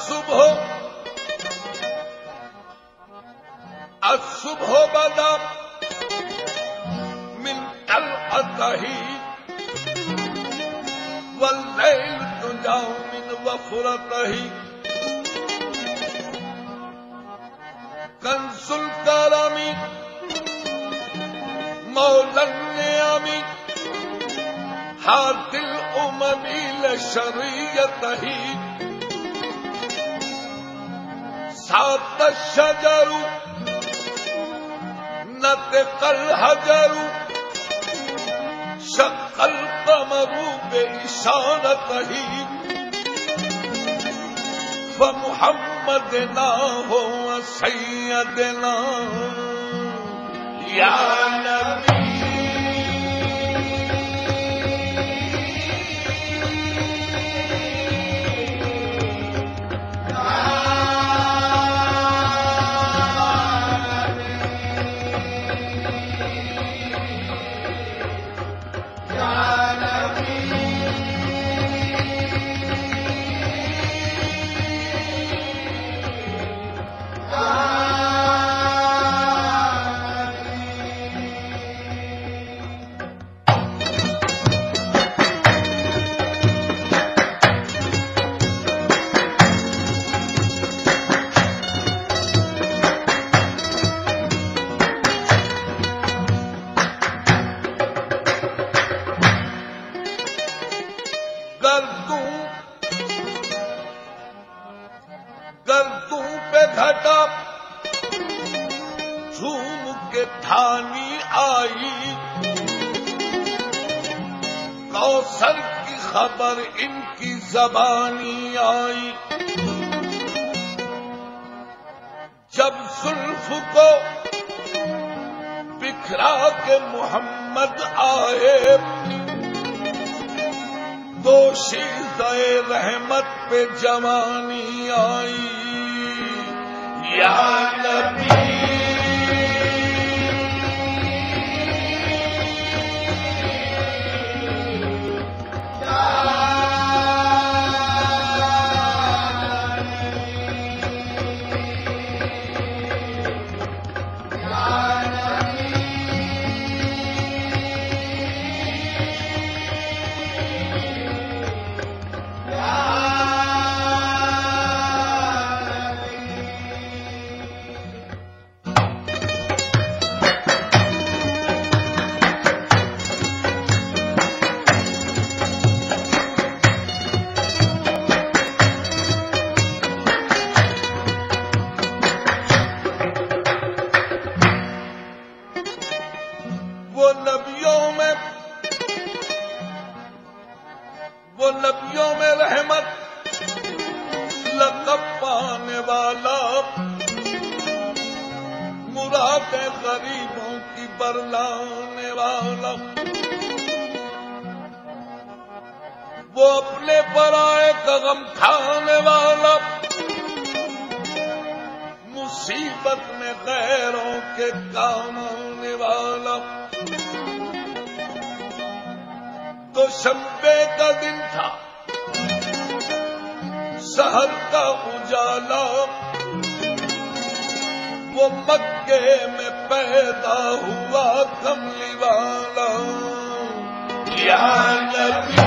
الصبح بدا من طلعته والليل تنجا من وفرته کنز الکرم مولا النعم حاد الامم لشریعته سات الشجر نطق الحجر شق القمر بإشارته فمحمدنا هو سيدنا يا نبي گردوں پہ گھٹا جھوم کے تھانی آئی کوثر کی خبر ان کی زبانی آئی جب زلف کو بکھرا کے محمد آئے تو شیزہ رحمت پہ جوانی آئی یا نبی وہ نبیوں میں رحمت لقب پانے والا مراد غریبوں کی برلانے والا وہ اپنے پرائے کا غم کھانے والا مصیبت میں غیروں کے کام آنے والا تو شنبے کا دن تھا سحر کا اجالا وہ مکے میں پیدا ہوا کملی والا یا نبی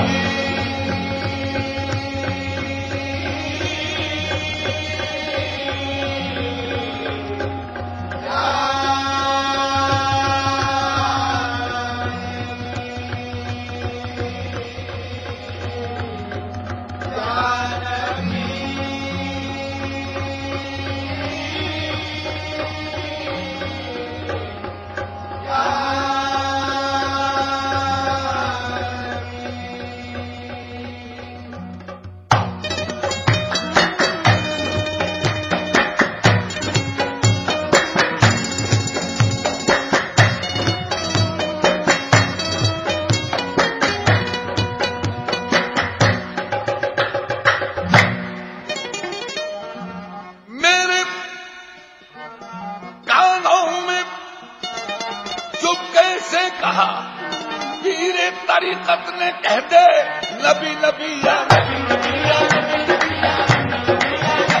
پیر طریقت نے کہہ دے نبی نبی یا نبی نبی یا نبی نبی یا نبی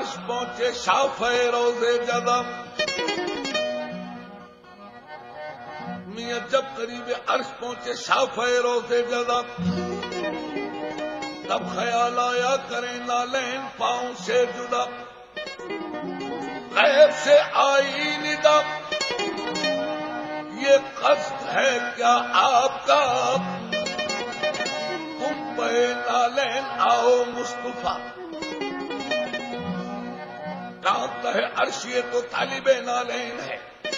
عرش پہنچے شافع روضے جدا. میاں جب قریب عرش پہنچے شافع روضے جدا تب خیال آیا کریں نالین پاؤں سے جدا. غیب سے آئی ندا یہ قصد ہے کیا آپ کا تم پہ نالین آؤ مصطفیٰ. کانپتا ہے عرش یہ تو طالب نالین ہے.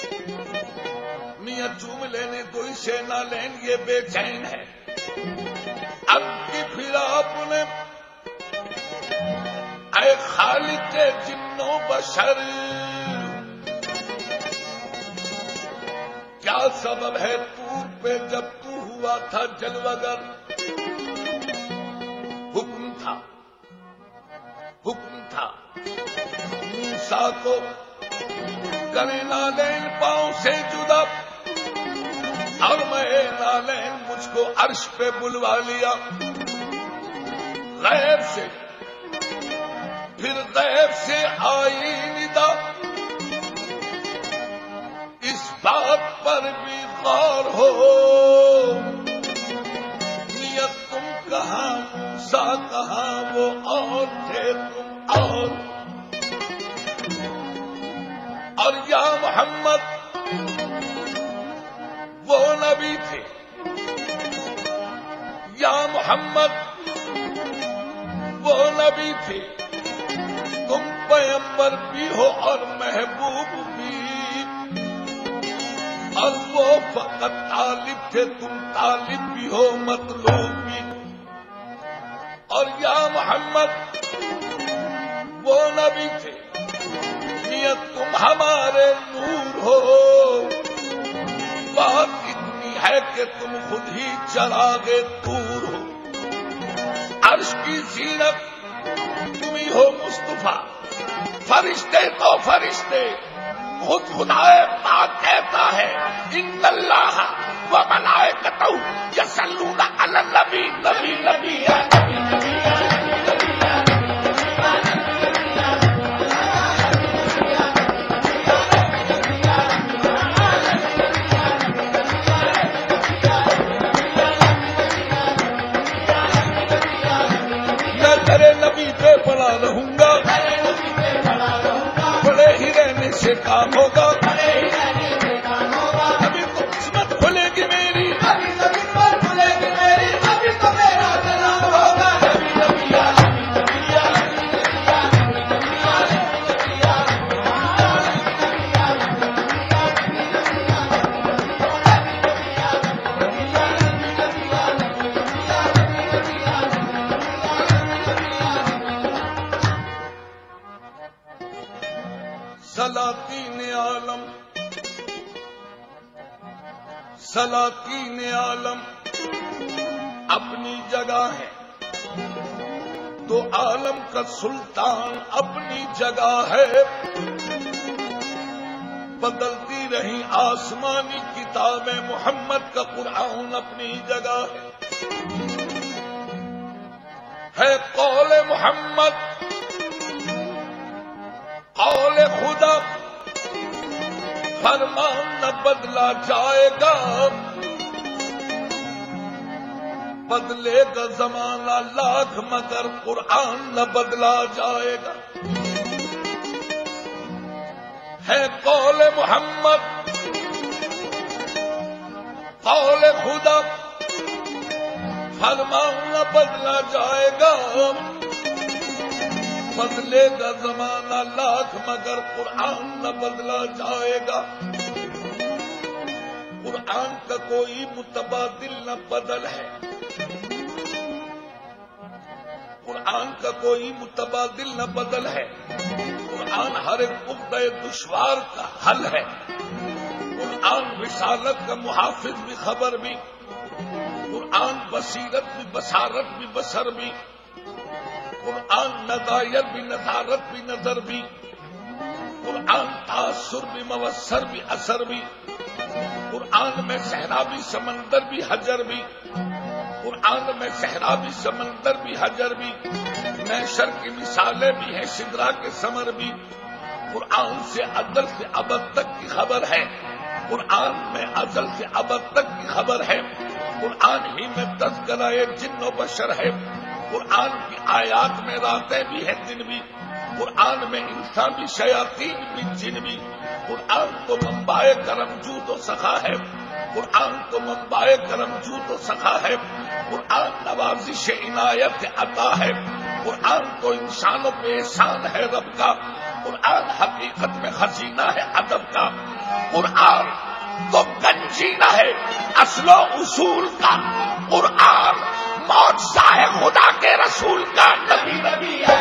میاں چوم لینے تو اسے نالین یہ بے چین ہے. اب کی پھر آپ نے اے خالق جنوں بشر کیا سبب ہے طور پہ جب تو ہوا تھا جلوگر. حکم تھا موسیٰ کو کرے نالین پاؤں سے جدا اور میں نالین مجھ کو عرش پہ بلوا لیا. غیب سے پھر غیب سے آئی ندا اس بات پر بھی غور ہو نیت تم کہاں موسیٰ کہاں وہ اور تھے تم اور یا محمد وہ نبی تھے. یا محمد وہ نبی تھے تم پیغمبر بھی ہو اور محبوب بھی اور وہ فقط طالب تھے تم طالب بھی ہو مطلوب بھی. اور یا محمد وہ نبی تھے نیت تم ہمارے نور ہو. بات اتنی ہے کہ تم خود ہی چراغے دور ہو. عرش کی زینت تم ہی ہو مصطفیٰ. فرشتے تو فرشتے خود خدائے پاک کہتا ہے ان اللہ و ملائکتہ یصلون علی النبی نبی نبی نبی پہ پڑا رہوں گا بڑے ہی رہنے سے کام ہوگا. ابھی تو قسمت کھلے گی میری ابھی تو میرا کلام ہوگا. سلاطین عالم اپنی جگہ ہے تو عالم کا سلطان اپنی جگہ ہے. بدلتی رہی آسمانی کتابیں محمد کا قرآن اپنی جگہ ہے قول محمد قول خدا فرمان نہ بدلا جائے گا. بدلے گا زمانہ لاکھ مگر قرآن نہ بدلا جائے گا. ہے قول محمد قول خدا فرمان نہ بدلا جائے گا. بدلے گا زمانہ لاکھ مگر قرآن نہ بدلا جائے گا. قرآن کا کوئی متبادل نہ بدل ہے. قرآن کا کوئی متبادل نہ بدل ہے. قرآن ہر ایک عقدہ دشوار کا حل ہے. قرآن رسالت کا محافظ بھی خبر بھی. قرآن بصیرت بھی بصارت بھی بصر بھی. قرآن ندایت بھی نظارت بھی نظر بھی. قرآن تاثر بھی موثر بھی اثر بھی. قرآن میں صحرا بھی سمندر بھی حجر بھی. قرآن میں صحرا بھی، سمندر بھی، حجر بھی، محشر کی مثالیں بھی ہیں، سدرا کے ثمر بھی۔ قرآن سے ازل سے ابد تک کی خبر ہے، قرآن میں ازل سے ابد تک کی خبر ہے۔ قرآن ہی میں تذکرہ جن و بشر ہے، قرآن کی آیات میں راتیں بھی ہیں، دن بھی، قرآن میں انسان بھی، شیاطین بھی، جن بھی۔ قرآن تو منبع کرم جود و سخا ہے، قرآن تو منبع کرم جود و سخا ہے، قرآن نوازش عنایت عطا ہے، قرآن تو انسانوں پہ احسان ہے رب کا، قرآن حقیقت میں خزینہ ہے ادب کا، قرآن تو گنجینہ ہے اصل و اصول کا، قرآن معجزہ ہے خدا کے رسول کا۔ نبی نبی ہے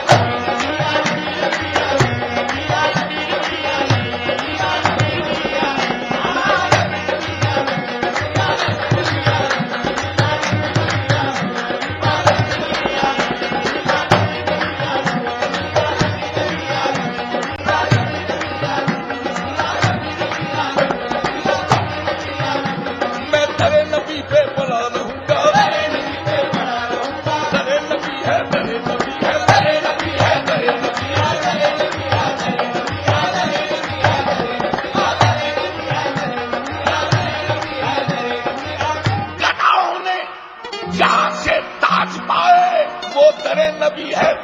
نبی ہے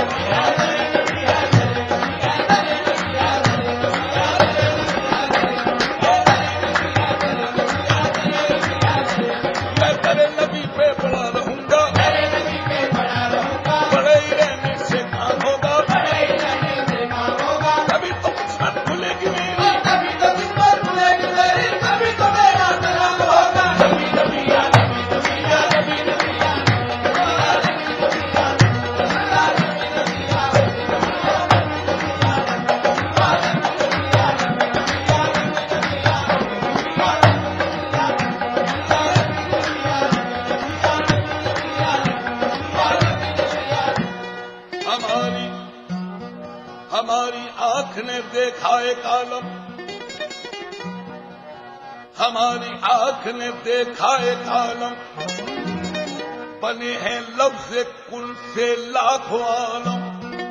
میں تیرے نبی پہ بڑا رہوں گا، بڑے ہی رہنے سے کام ہوگا، کبھی تو قسمت کھلے گی میری، کبھی تو قسمت کھلے گی میری، کبھی تو میرا کلام ہوگا۔ نبی نبی ہماری آنکھ نے دیکھا ایک عالم، ہماری آنکھ نے دیکھا ایک عالم، بنے ہیں لفظ کل سے لاکھوں عالم۔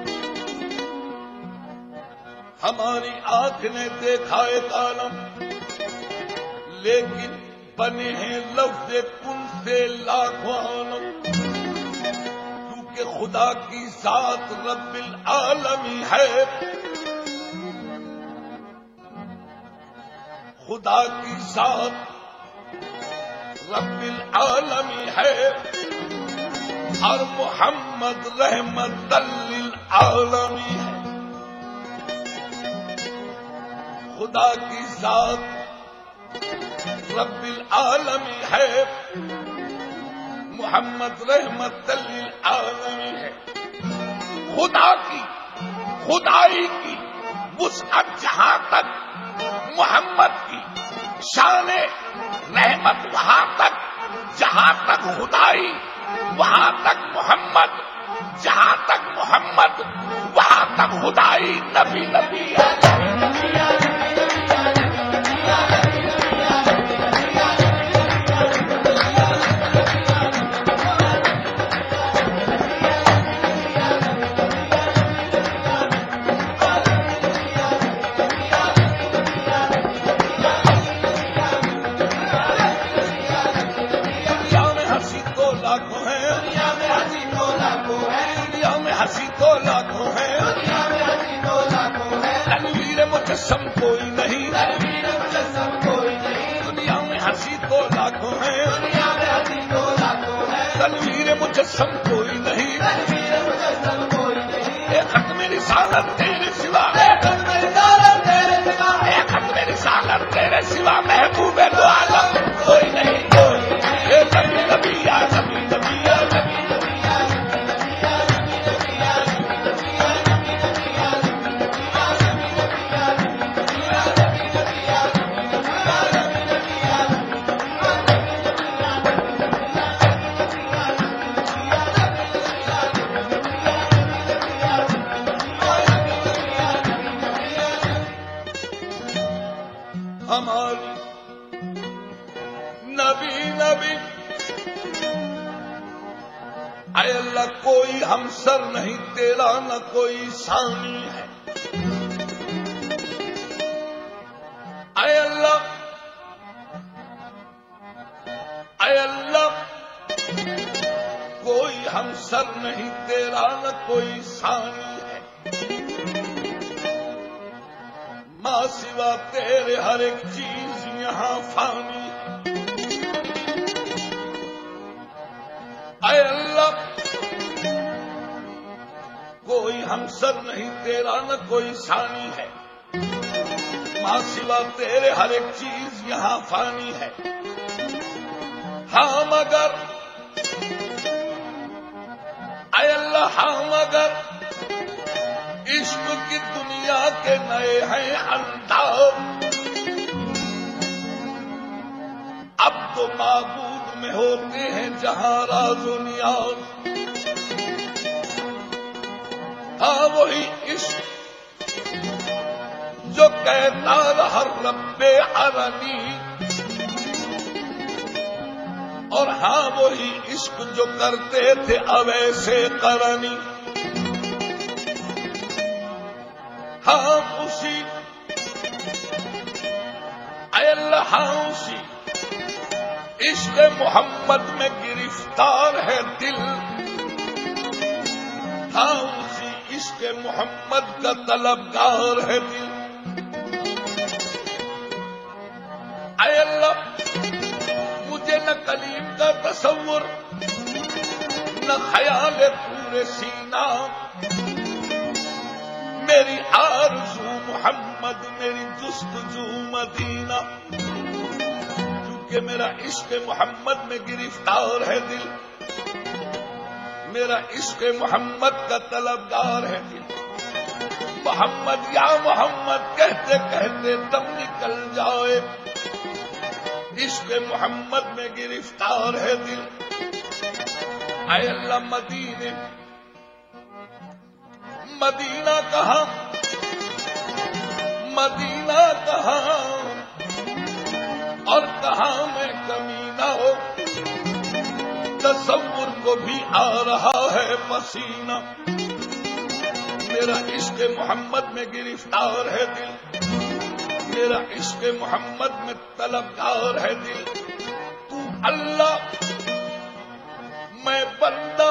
ہماری آنکھ نے دیکھا ایک عالم، لیکن بنے ہیں لفظ کل سے لاکھوں عالم، کہ خدا کی ذات رب العالمی ہے، خدا کی ذات رب العالمی ہے، اور محمد رحمت للعالمی ہے۔ خدا کی ذات رب العالمی ہے، محمد رحمت للعالمین ہے۔ خدا کی خدائی کی وسعت جہاں تک، محمد کی شان رحمت وہاں تک، جہاں تک خدائی وہاں تک محمد، جہاں تک محمد وہاں تک خدائی۔ نبی نبی مجسم کوئی نہیں، دنیا میں ہنسی تو لاکھوں ہیں، تنویر مجسم کوئی نہیں، ایک ختم رسالت تیرے سوا، ایک ختم رسالت تیرے سوا، محبوب دو عالم کوئی نہیں، کوئی نبی نبی یا نبی نبی یا نبی۔ اے اللہ کوئی ہمسر نہیں تیرا نہ کوئی ثانی ہے. اے اللہ کوئی ہمسر نہیں تیرا نہ کوئی ثانی ہے. ماں سوا تیرے ہر ایک چیز یہاں فانی ہے. اے اللہ کوئی ہمسر نہیں تیرا نہ کوئی ثانی ہے. ماں سوا تیرے ہر ایک چیز یہاں فانی ہے. ہاں مگر اے اللہ ہاں مگر عشق کی دنیا کے نئے ہیں انداز. اب تو معبود میں ہوتے ہیں جہاں راز و نیاز. ہاں وہی عشق جو کہتا رہا رب ارنی، اور ہاں وہی عشق جو کرتے تھے اویسے قرنی. ہاں اسی اے اللہ ہاں اسی عشق محمد میں گرفتار ہے دل. ہاں اسی عشق محمد کا طلبگار ہے دل. اے اللہ مجھے نہ کلیم کا تصور نہ خیال پورے سینہ، میری آرزو محمد میری جستجو مدینہ. کیونکہ میرا عشق محمد میں گرفتار ہے دل، میرا عشق محمد کا طلبگار ہے دل. محمد یا محمد کہتے کہتے دم نکل جائے، عشق محمد میں گرفتار ہے دل. اے اللہ مدینہ کہاں مدینہ کہاں اور کہاں میں کمینہ ہو، تصور کو بھی آ رہا ہے پسینہ. میرا عشق محمد میں گرفتار ہے دل، میرا عشق محمد میں طلبگار ہے دل. تو اللہ میں بندہ،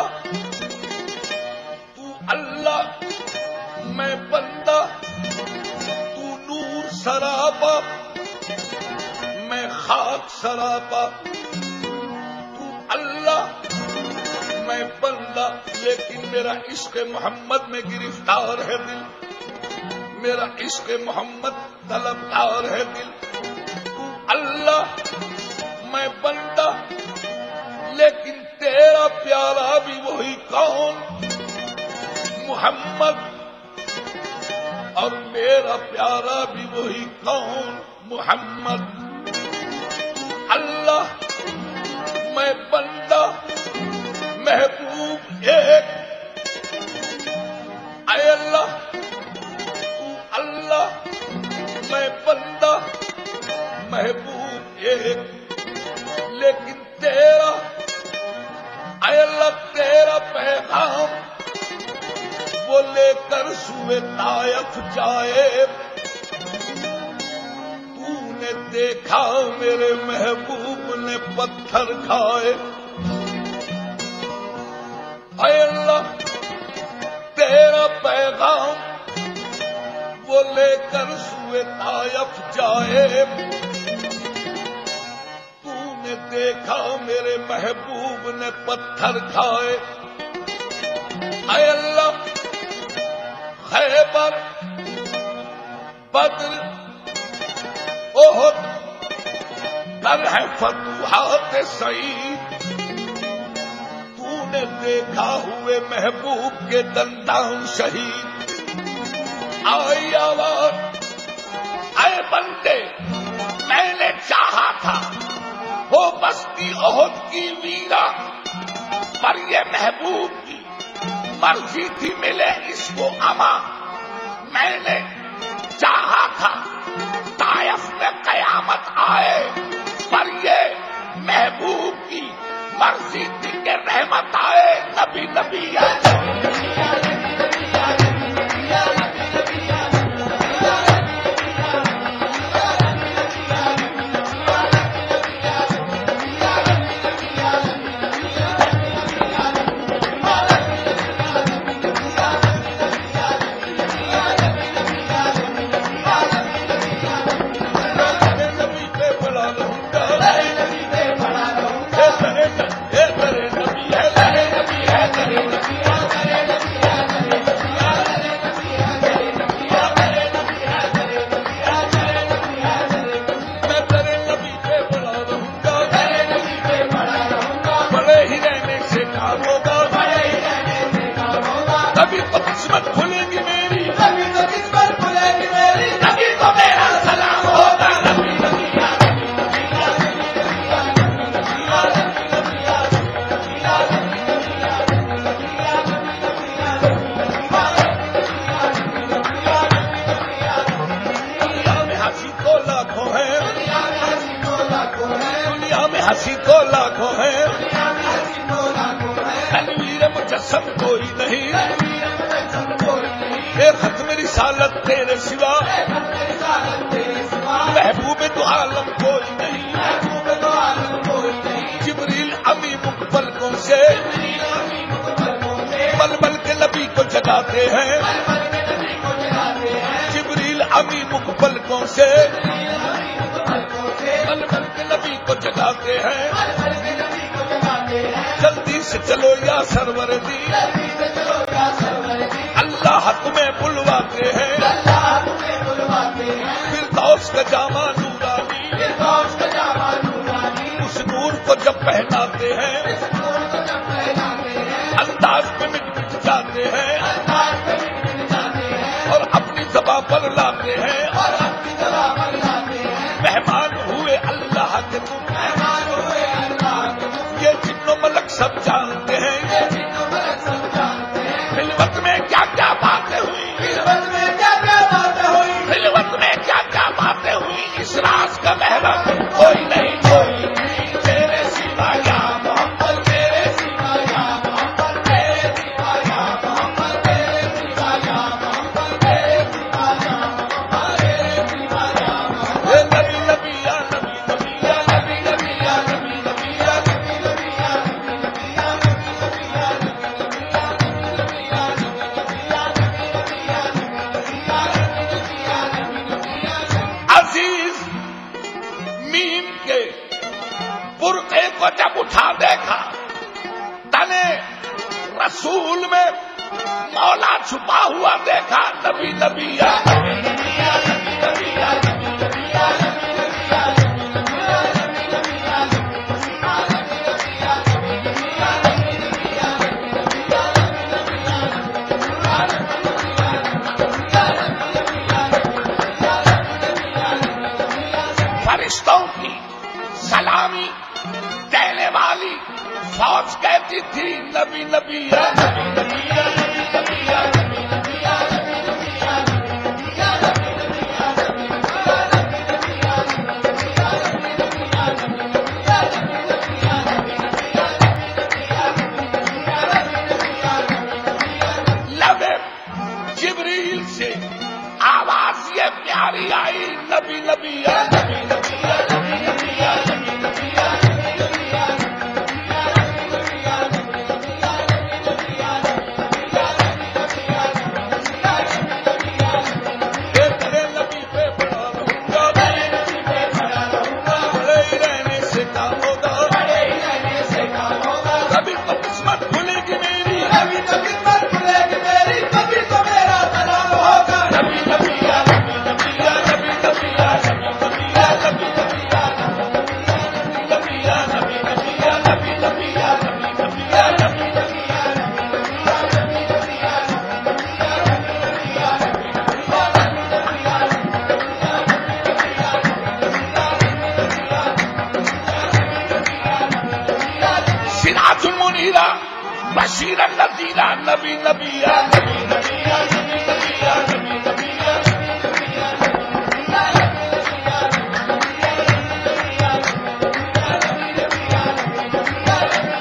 تو اللہ میں بندہ، تو نور سراپا میں خاک سراپا. تو اللہ میں بندہ لیکن میرا عشق محمد میں گرفتار ہے دل، میرا عشق محمد طلبگار ہے دل. تو اللہ میں بندہ لیکن تیرا پیارا بھی وہی کون محمد، اور میرا پیارا بھی وہی کون محمد. اللہ میں بندہ محبوب ایک. اے اللہ اللہ میں بندہ محبوب ایک، لیکن تیرا اے اللہ تیرا پیغام وہ لے کر سوئے طائف جائے. تو نے دیکھا میرے محبوب نے پتھر کھائے. اے اللہ تیرا پیغام وہ لے کر سوئے طائف جائے. تو نے دیکھا میرے محبوب نے پتھر کھائے. اے اللہ خیبر بدر احد کر ہے فتوحات سعید. تو نے دیکھا ہوئے محبوب کے دندان شہید. آئی آواز اے بندے میں نے چاہا تھا وہ بستی احد کی ویرا، پر یہ محبوب کی مرضی تھی ملے اس کو اما. میں نے چاہا تھا طائف میں قیامت آئے، پر یہ محبوب کی مرضی تھی کہ رحمت آئے نبی نبی ہنسی تو لاکھوں ہے تنویر مجسم کوئی نہیں اے ختم رسالت تیرے سوا محبوب تو عالم کوئی نہیں جبریل امی مقبلوں سے مل مل کے نبی کو جگاتے ہیں جبریل امی مقبلوں سے نبی کو جگاتے ہیں جلدی سے چلو یا سرور دی اللہ تمہیں بلواتے ہیں فردوس کا جامع نورانی اس نور کو جب پہناتے ہیں انداز میں مٹ مٹ جاتے ہیں اور اپنی زبان پر لاتے ہیں مہمان ہوئے اللہ کے تم یہ جن و ملک سب جانتے ہیں خلوت میں کیا کیا باتیں ہوئی خلوت میں کیا کیا باتیں ہوئی اس راز کا محرم کوئی نہیں تیرے سوا یا محمد تیرے سوا یا محمد تیرے سوا یا محمد تیرے سوا یا محمد تیرے سوا یا محمد تیرے سوا یا محمد نبی نبی یا نبی نبی یا نبی نبی یا نبی نبی یا نبی نبی یا نبی نبی یا نبی نبی یا عزیز میم کے برقعے کو جب اٹھا دیکھا تنے رسول میں مولا چھپا ہوا دیکھا نبی نبی یا نبی نبی یا نبی نبی یا نبی نبی یا نبی نبی یا نبی نبی یا نبی نبی یا نبی نبی یا نبی نبی یا نبی نبی یا نبی نبی یا نبی نبی یا فرشتوں کی سلامی دینے والی فوج کہتی تھی نبی نبی یا نبی نبی یا نبی نبی یا نبی نبی یا نبی نبی یا نبی نبی یا نبی نبی یا نبی نبی یا نبی نبی یا نبی نبی یا نبی نبی یا نبی نبی یا نبی نبی یا نبی نبی یا نبی نبی یا نبی نبی یا نبی نبی یا لب جبریل سے آواز یہ پیاری آئی نبی نبی یا نبی نبی یا نبی نبی یا نبی نبی یا نبی نبی یا بشیر النذیرہ نبی نبی یا نبی نبی یا نبی نبی یا نبی نبی یا نبی نبی یا نبی نبی یا نبی نبی یا نبی نبی یا نبی نبی یا نبی نبی یا نبی نبی یا نبی نبی یا نبی نبی یا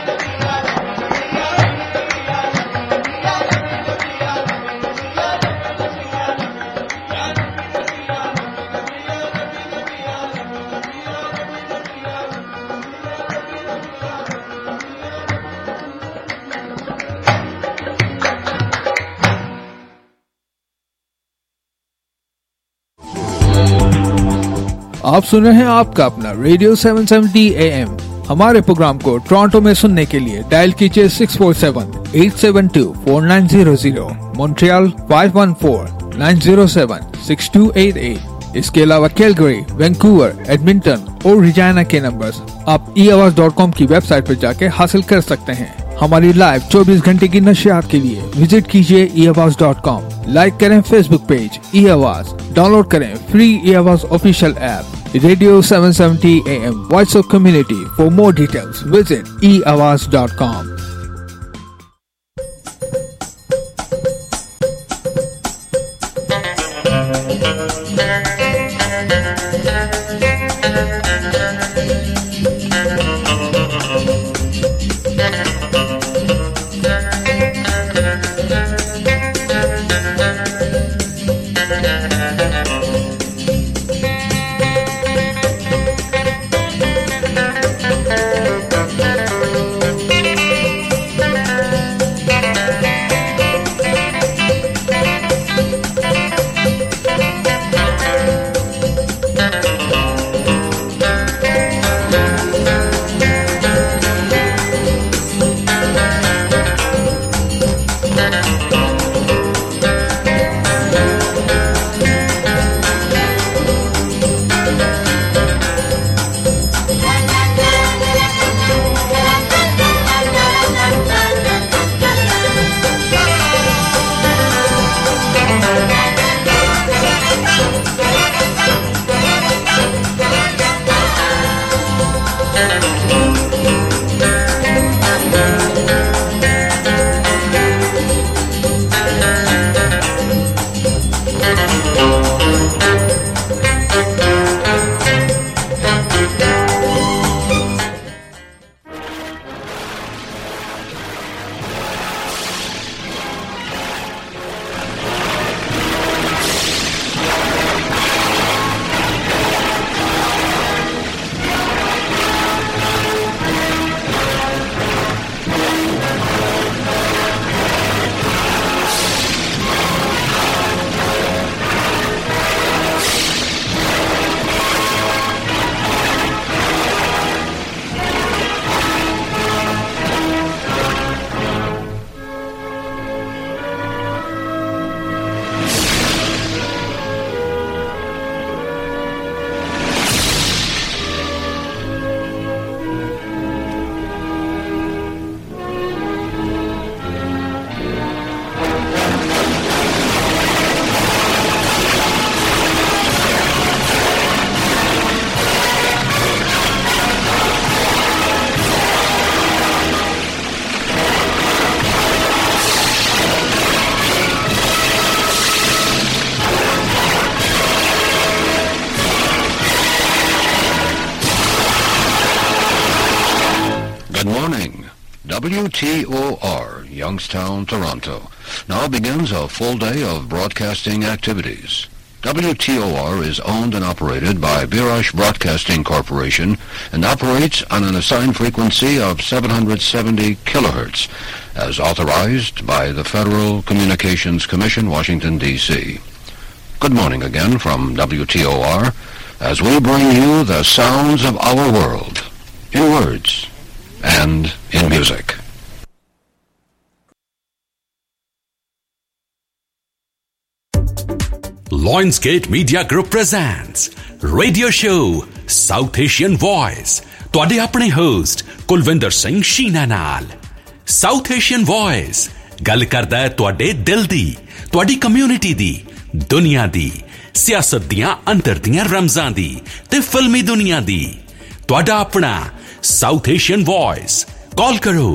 आप सुन रहे हैं आपका अपना रेडियो 770 AM। हमारे प्रोग्राम को टोरंटो में सुनने के लिए डायल कीजिए 647-872-4900, मॉन्ट्रियल 514-907-6288। इसके अलावा कैलगरी, वैंकूवर, एडमिंटन और रिजाना के नंबर्स आप eAwaaz.com की वेबसाइट पर जाके हासिल कर सकते हैं। हमारी लाइव 24 घंटे की नशियात के लिए विजिट कीजिए eAwaaz.com। लाइक करें फेसबुक पेज eAwaaz, डाउनलोड करें free eAwaaz official app radio 770 AM voice of community. For more details visit eAwaaz.com। WTOR, Youngstown, Toronto, now begins a full day of broadcasting activities. WTOR is owned and operated by Birash Broadcasting Corporation and operates on an assigned frequency of 770 kilohertz, as authorized by the Federal Communications Commission, Washington, D.C. Good morning again from WTOR, as we bring you the sounds of our world, in words and in music. Lionsgate Media Group presents Radio Show South Asian Voice. ਤੁਹਾਡੇ ਆਪਣੇ host Kulwinder Singh Sheena ਨਾਲ। South Asian Voice ਗੱਲ ਕਰਦਾ ਹੈ ਤੁਹਾਡੇ ਦਿਲ ਦੀ, ਤੁਹਾਡੀ community ਦੀ, ਦੁਨੀਆ ਦੀ, ਸਿਆਸਤ ਦੀਆਂ ਅੰਦਰ ਦੀਆਂ ਰਮਜ਼ਾਂ ਦੀ ਤੇ ਫਿਲਮੀ ਦੁਨੀਆ ਦੀ। ਤੁਹਾਡਾ ਆਪਣਾ South Asian Voice। ਕਾਲ ਕਰੋ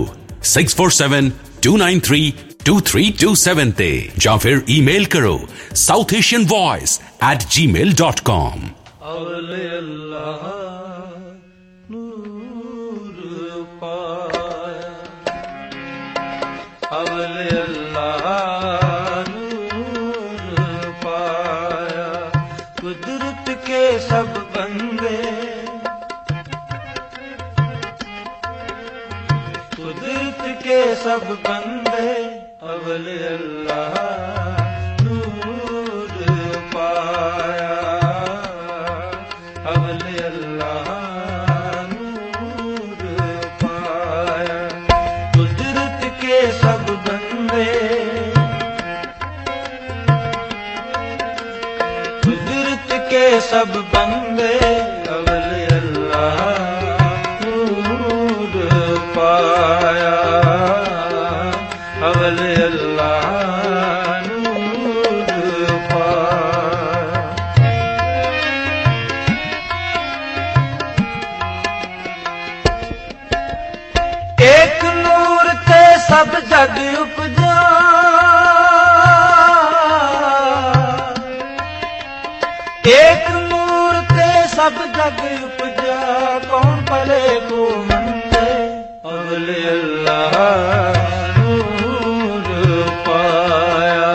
647-293-2327 ਤੇ ਜਾਂ ਫਿਰ ਈਮੇਲ ਕਰੋ southasianvoice@gmail.com। कुदरत के सब बंदे, कुदरत के सब बंदे अवले अल्लाह नूर पाया, अवले अवल अल्लाह नूर पाया। एक नूर ते सब जग उपजा, एक नूर ते सब जग उपजा, कौन भले को मंदे अवल अल्लाह नूर पाया।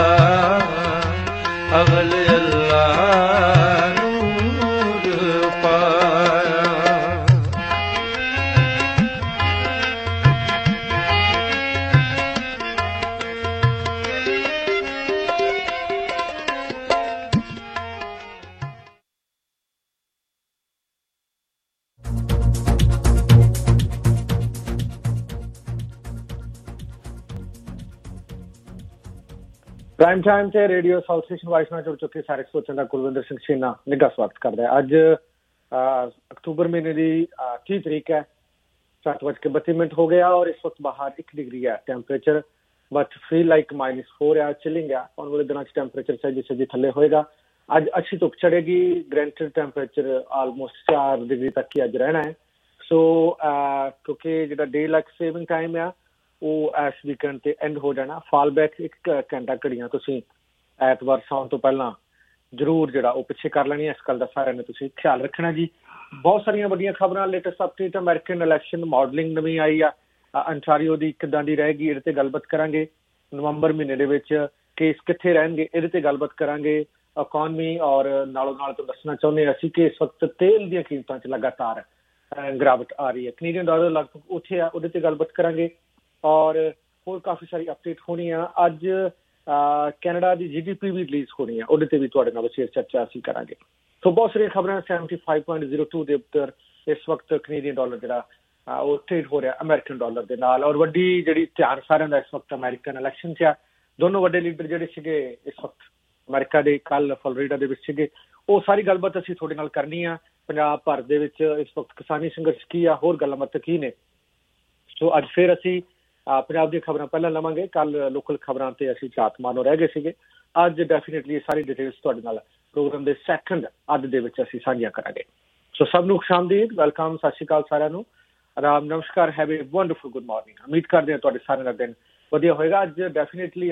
अवल अल्लाह नूर पाया। ਪ੍ਰਾਈਮ ਟਾਈਮ ਤੇ ਰੇਡੀਓ ਸਾਊਥ ਸਟੇਸ਼ਨ ਵਾਇਸ ਨਾਲ ਜੁੜ ਚੁੱਕੇ ਸਾਰੇ ਸੋਚਣ ਦਾ ਕੁਲਵਿੰਦਰ ਸਿੰਘ ਸ਼ੀਨਾ ਨਿੱਘਾ ਸਵਾਗਤ ਕਰਦਾ ਹੈ। ਅੱਜ ਅਕਤੂਬਰ ਮਹੀਨੇ ਦੀ 30 ਤਰੀਕ ਹੈ। 7:32 ਹੋ ਗਿਆ ਔਰ ਇਸ ਵਕਤ ਬਾਹਰ 1 ਡਿਗਰੀ ਹੈ ਟੈਂਪਰੇਚਰ, ਬਟ ਫੀਲ ਲਾਈਕ -4 ਹੈ, ਚਿਲਿੰਗ ਹੈ। ਆਉਣ ਵਾਲੇ ਦਿਨਾਂ 'ਚ ਟੈਂਪਰੇਚਰ ਸਹਿਜੇ ਥੱਲੇ ਹੋਏਗਾ। ਅੱਜ ਅੱਛੀ ਧੁੱਪ ਚੜੇਗੀ। ਗ੍ਰੈਂਟਡ ਟੈਂਪਰੇਚਰ ਆਲਮੋਸਟ 4 ਡਿਗਰੀ ਤੱਕ ਹੀ ਅੱਜ ਰਹਿਣਾ ਹੈ। ਸੋ ਕਿਉਂਕਿ ਜਿਹੜਾ ਡੇ ਲਾਈਕ ਸੇਵਿੰਗ ਟਾਈਮ ਆ ਉਹ ਇਸ ਵੀਕਐਂਡ ਤੇ ਐਂਡ ਹੋ ਜਾਣਾ। ਫਾਲ ਬੈਕ 1 ਘੰਟਾ ਘੜੀਆਂ ਤੁਸੀਂ ਐਤਵਾਰ ਸੌਣ ਤੋਂ ਪਹਿਲਾਂ ਜ਼ਰੂਰ ਜਿਹੜਾ ਉਹ ਪਿੱਛੇ ਕਰ ਲੈਣੀ ਹੈ। ਇਸ ਗੱਲ ਦਾ ਸਾਰਿਆਂ ਨੇ ਤੁਸੀਂ ਖਿਆਲ ਰੱਖਣਾ ਜੀ। ਬਹੁਤ ਸਾਰੀਆਂ ਵੱਡੀਆਂ ਖਬਰਾਂ, latest update, American election, modelling ਨਵੀਂ ਆਈ ਆ, ਅੰਟਾਰੀਓ ਦੀ ਕਿੱਦਾਂ ਦੀ ਰਹੇਗੀ ਇਹਦੇ ਤੇ ਗੱਲਬਾਤ ਕਰਾਂਗੇ। ਨਵੰਬਰ ਮਹੀਨੇ ਦੇ ਵਿੱਚ ਕੇਸ ਕਿੱਥੇ ਰਹਿਣਗੇ ਇਹਦੇ ਤੇ ਗੱਲਬਾਤ ਕਰਾਂਗੇ। ਇਕੋਨਮੀ ਔਰ ਨਾਲੋਂ ਨਾਲ ਤੋਂ ਦੱਸਣਾ ਚਾਹੁੰਦੇ ਅਸੀਂ ਕਿ ਇਸ ਵਕਤ ਤੇਲ ਦੀਆਂ ਕੀਮਤਾਂ 'ਚ ਲਗਾਤਾਰ ਗਿਰਾਵਟ ਆ ਰਹੀ ਹੈ। ਕੈਨੇਡੀਅਨ ਡਾਲਰ ਲਗਭਗ ਉੱਥੇ ਆ, ਉਹਦੇ ਤੇ ਗੱਲਬਾਤ ਕਰਾਂਗੇ ਔਰ ਹੋਰ ਕਾਫੀ ਸਾਰੀ ਅਪਡੇਟ ਹੋਣੀ ਆ। ਅੱਜ ਕੈਨੇਡਾ ਦੀ GDP ਵੀ ਰਿਲੀਜ਼ ਹੋਣੀ ਆ, ਉਹਦੇ ਤੇ ਵੀ ਤੁਹਾਡੇ ਨਾਲ ਵਿਸ਼ੇਸ਼ ਚਰਚਾ ਅਸੀਂ ਕਰਾਂਗੇ। ਸੋ ਬਹੁਤ ਸਾਰੀਆਂ ਖਬਰਾਂ। 75.02 ਦੇ ਉੱਤਰ ਇਸ ਵਕਤ ਕੈਨੇਡੀਅਨ ਡਾਲਰ ਜਿਹੜਾ ਉਹ ਟ੍ਰੇਡ ਹੋ ਰਿਹਾ ਅਮਰੀਕਨ ਡਾਲਰ ਦੇ ਨਾਲ। ਔਰ ਵੱਡੀ ਜਿਹੜੀ ਧਿਆਨ ਸਾਰਿਆਂ ਦਾ ਇਸ ਵਕਤ ਅਮਰੀਕਨ ਇਲੈਕਸ਼ਨ 'ਚ ਆ। ਦੋਨੋਂ ਵੱਡੇ ਲੀਡਰ ਜਿਹੜੇ ਸੀਗੇ ਇਸ ਵਕਤ ਅਮਰੀਕਾ ਦੇ ਕੱਲ ਫਲੋਰੀਡਾ ਦੇ ਵਿੱਚ ਸੀਗੇ, ਉਹ ਸਾਰੀ ਗੱਲਬਾਤ ਅਸੀਂ ਤੁਹਾਡੇ ਨਾਲ ਕਰਨੀ ਆ। ਪੰਜਾਬ ਭਰ ਦੇ ਵਿੱਚ ਇਸ ਵਕਤ ਕਿਸਾਨੀ ਸੰਘਰਸ਼ ਕੀ ਆ, ਹੋਰ ਗੱਲਾਂ ਬਾਤਾਂ ਕੀ ਨੇ। ਸੋ ਅੱਜ ਫਿਰ ਅਸੀਂ ਪੰਜਾਬ ਦੀਆਂ ਖਬਰਾਂ ਪਹਿਲਾਂ ਲਵਾਂਗੇ। ਕੱਲ ਲੋਕਲ ਖਬਰਾਂ ਤੇ ਅਸੀਂ ਝਾਤ ਮਾਰਨੋਂ ਰਹਿ ਗਏ ਸੀਗੇ। ਅੱਜ ਡੈਫੀਨੇਟਲੀ ਸਾਰੀ ਡਿਟੇਲਸ ਤੁਹਾਡੇ ਨਾਲ ਪ੍ਰੋਗਰਾਮ ਦੇ ਸੈਕੰਡ ਅੱਧ ਦੇ ਵਿੱਚ ਅਸੀਂ ਸਾਂਝੀਆਂ ਕਰਾਂਗੇ। ਸੋ ਸਭ ਨੂੰ ਖੁਸ਼ਾਮਦੀਦ, ਵੈਲਕਮ, ਸਤਿ ਸ਼੍ਰੀ ਅਕਾਲ ਸਾਰਿਆਂ ਨੂੰ, ਆਰਾਮ, ਨਮਸਕਾਰ, have a wonderful good morning. ਉਮੀਦ ਕਰਦੇ ਹਾਂ ਤੁਹਾਡੇ ਸਾਰਿਆਂ ਦਾ ਦਿਨ ਵਧੀਆ ਹੋਏਗਾ। ਅੱਜ ਡੈਫੀਨੇਟਲੀ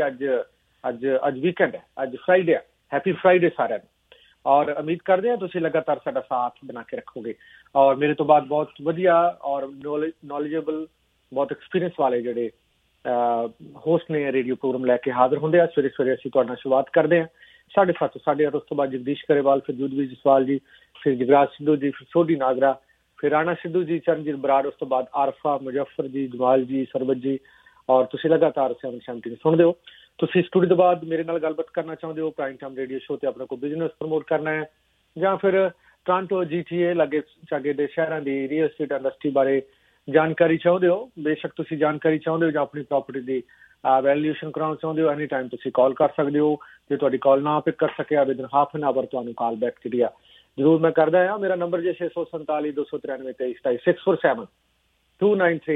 ਅੱਜ ਵੀਕਐਂਡ ਹੈ, ਅੱਜ ਫਰਾਈਡੇ ਹੈ। ਹੈਪੀ ਫਰਾਈਡੇ ਸਾਰਿਆਂ ਨੂੰ। ਔਰ ਉਮੀਦ ਕਰਦੇ ਹਾਂ ਤੁਸੀਂ ਲਗਾਤਾਰ ਸਾਡਾ ਸਾਥ ਬਣਾ ਕੇ ਰੱਖੋਗੇ। ਔਰ ਮੇਰੇ ਤੋਂ ਬਾਅਦ ਬਹੁਤ ਵਧੀਆ ਔਰ ਨੌਲੇਜੇਬਲ, ਬਹੁਤ ਐਕਸਪੀਰੀਅੰਸ ਵਾਲੇ ਜਿਹੜੇ ਹੋਸਟ ਨੇ ਰੇਡੀਓ ਪ੍ਰੋਗਰਾਮ ਲੈ ਕੇ ਹਾਜ਼ਰ ਹੁੰਦੇ ਆ। ਸਵੇਰੇ ਸਵੇਰੇ ਅਸੀਂ ਤੁਹਾਡੇ ਨਾਲ ਸ਼ੁਰੂਆਤ ਕਰਦੇ ਹਾਂ 7:30 8:30। ਉਸ ਤੋਂ ਬਾਅਦ ਜਗਦੀਸ਼ ਕਰੇਵਾਲ, ਫਿਰ ਜੁਦਵੀਰ ਜਸਵਾਲ ਜੀ, ਫਿਰ ਜਗਰਾਜ ਸਿੱਧੂ ਜੀ, ਫਿਰ ਸੋਢੀ ਨਾਗਰਾ, ਫਿਰ ਰਾਣਾ ਸਿੱਧੂ ਜੀ, ਚਰਨਜੀਤ ਬਰਾੜ, ਉਸ ਤੋਂ ਬਾਅਦ ਆਰਫਾ, ਮੁਜ਼ੱਫਰ ਜੀ, ਜਮਾਲ ਜੀ, ਸਰਬਤ ਜੀ। ਔਰ ਤੁਸੀਂ ਲਗਾਤਾਰ 770 ਸੁਣਦੇ ਹੋ। ਤੁਸੀਂ ਸਟੂਡੀਓ ਤੋਂ ਬਾਅਦ ਮੇਰੇ ਨਾਲ ਗੱਲਬਾਤ ਕਰਨਾ ਚਾਹੁੰਦੇ ਹੋ, ਪ੍ਰਾਈਮ ਟਾਈਮ ਰੇਡੀਓ ਸ਼ੋਅ ਤੇ ਆਪਣਾ ਕੋਈ ਬਿਜ਼ਨਸ ਪ੍ਰਮੋਟ ਕਰਨਾ ਹੈ, ਜਾਂ ਫਿਰ ਟੋਰਾਂਟੋ GTA ਲਾਗੇ ਚਾਗੇ ਦੇ ਸ਼ਹਿਰਾਂ ਦੀ ਰੀਅਲ ਸਟੇਟ ਇੰਡਸਟਰੀ ਬਾਰੇ ਜਾਣਕਾਰੀ ਚਾਹੁੰਦੇ ਹੋ, ਬੇਸ਼ੱਕ ਤੁਸੀਂ ਜਾਣਕਾਰੀ ਚਾਹੁੰਦੇ ਹੋ ਜਾਂ ਆਪਣੀ ਪ੍ਰਾਪਰਟੀ ਦੀ ਵੈਲਿਊਏਸ਼ਨ ਕਰਾਉਣਾ ਚਾਹੁੰਦੇ ਹੋ, ਐਨੀ ਟਾਈਮ ਤੁਸੀਂ ਕਾਲ ਕਰ ਸਕਦੇ ਹੋ। ਜੇ ਤੁਹਾਡੀ ਕਾਲ ਨਾ ਪਿਕ ਕਰ ਸਕਿਆ ਵਿਦਨ ਹਾਫ ਐਨ ਆਵਰ ਤੁਹਾਨੂੰ ਕਾਲ ਬੈਕ ਜਿਹੜੀ ਆ ਜ਼ਰੂਰ ਮੈਂ ਕਰਦਾ ਹਾਂ। ਮੇਰਾ ਨੰਬਰ ਜੇ 647 293 23 647 293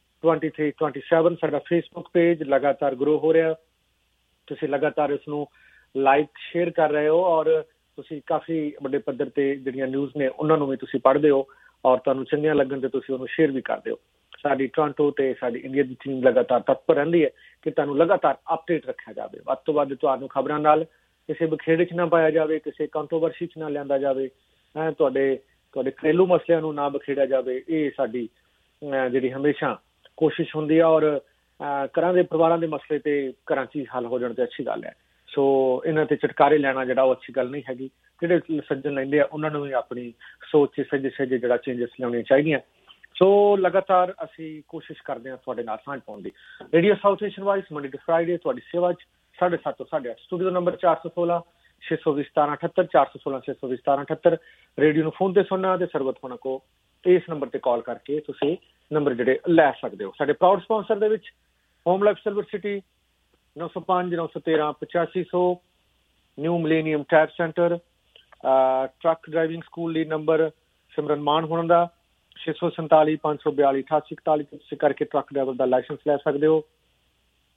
2327। ਸਾਡਾ ਫੇਸਬੁੱਕ ਪੇਜ ਲਗਾਤਾਰ ਗਰੋ ਹੋ ਰਿਹਾ, ਤੁਸੀਂ ਲਗਾਤਾਰ ਇਸ ਨੂੰ ਲਾਈਕ ਸ਼ੇਅਰ ਕਰ ਰਹੇ ਹੋ ਔਰ ਤੁਸੀਂ ਕਾਫੀ ਵੱਡੇ ਪੱਧਰ ਤੇ ਜਿਹੜੀਆਂ ਨਿਊਜ਼ ਨੇ ਉਹਨਾਂ ਨੂੰ ਵੀ ਤੁਸੀਂ ਪੜ੍ਹਦੇ ਹੋ ਔਰ ਤੁਹਾਨੂੰ ਚੰਗੀਆਂ ਲੱਗਣ ਤੇ ਤੁਸੀਂ ਉਹਨੂੰ ਸ਼ੇਅਰ ਵੀ ਕਰਦੇ ਹੋ। ਸਾਡੀ ਟੋਰਾਂਟੋ ਤੇ ਸਾਡੀ ਇੰਡੀਆ ਦੀ ਟੀਮ ਲਗਾਤਾਰ ਤਤਪਰ ਰਹਿੰਦੀ ਹੈ ਕਿ ਤੁਹਾਨੂੰ ਲਗਾਤਾਰ ਅਪਡੇਟ ਰੱਖਿਆ ਜਾਵੇ। ਵੱਧ ਤੋਂ ਵੱਧ ਤੁਹਾਨੂੰ ਖਬਰਾਂ ਨਾਲ ਕਿਸੇ ਬਖੇੜੇ 'ਚ ਨਾ ਪਾਇਆ ਜਾਵੇ, ਕਿਸੇ ਕੰਟਰੋਵਰਸੀ 'ਚ ਨਾ ਲਿਆਂਦਾ ਜਾਵੇ, ਤੁਹਾਡੇ ਘਰੇਲੂ ਮਸਲਿਆਂ ਨੂੰ ਨਾ ਬਖੇੜਿਆ ਜਾਵੇ। ਇਹ ਸਾਡੀ ਜਿਹੜੀ ਹਮੇਸ਼ਾ ਕੋਸ਼ਿਸ਼ ਹੁੰਦੀ ਆ ਔਰ ਘਰਾਂ ਦੇ ਪਰਿਵਾਰਾਂ ਦੇ ਮਸਲੇ ਤੇ ਘਰਾਂ 'ਚ ਹੀ ਹੱਲ ਹੋ ਜਾਣ ਤੇ ਅੱਛੀ ਗੱਲ ਹੈ। ਸੋ ਇਹਨਾਂ ਤੇ ਝਟਕਾਰੇ ਲੈਣਾ ਜਿਹੜਾ ਉਹ ਅੱਛੀ ਗੱਲ ਨਹੀਂ ਹੈਗੀ। ਜਿਹੜੇ ਸੱਜਣ ਲੈਂਦੇ ਆ ਉਹਨਾਂ ਨੂੰ ਵੀ ਆਪਣੀ ਸੋਚ 'ਚ ਸਹਿਜੇ ਜਿਹੜਾ ਚੇਂਜਸ ਲਿਆਉਣੀਆਂ ਚਾਹੀਦੀਆਂ। ਸੋ ਲਗਾਤਾਰ ਅਸੀਂ ਕੋਸ਼ਿਸ਼ ਕਰਦੇ ਹਾਂ ਤੁਹਾਡੇ ਨਾਲ ਸਾਂਝ ਪਾਉਣ ਦੀ। Radio South Asian voice Monday to Friday ਤੁਹਾਡੀ ਸੇਵਾ 'ਚ 7:30 ਤੋਂ 8:30। Studio number 416 620 1778 416 620 1778। ਰੇਡੀਓ ਨੂੰ ਫੋਨ ਤੇ ਸੁਣਨਾ ਤੇ ਸਰਬਤ ਹੋਣਾ ਕੋ ਇਸ ਨੰਬਰ ਤੇ ਕਾਲ ਕਰਕੇ ਤੁਸੀਂ ਨੰਬਰ ਜਿਹੜੇ ਲੈ ਸਕਦੇ ਹੋ। ਸਾਡੇ ਪ੍ਰਾਊਡ ਸਪਾਂਸਰ ਦੇ ਵਿੱਚ home life silver city 905 913 8500, new millennium tyre centre, truck driving school ਲਈ ਨੰਬਰ ਸਿਮਰਨ ਮਾਨ ਹੋਣ ਦਾ 647 542 8841 ਤੁਸੀਂ ਕਰਕੇ ਟਰੱਕ ਡਰਾਈਵਰ ਦਾ ਲਾਇਸੈਂਸ ਲੈ ਸਕਦੇ ਹੋ।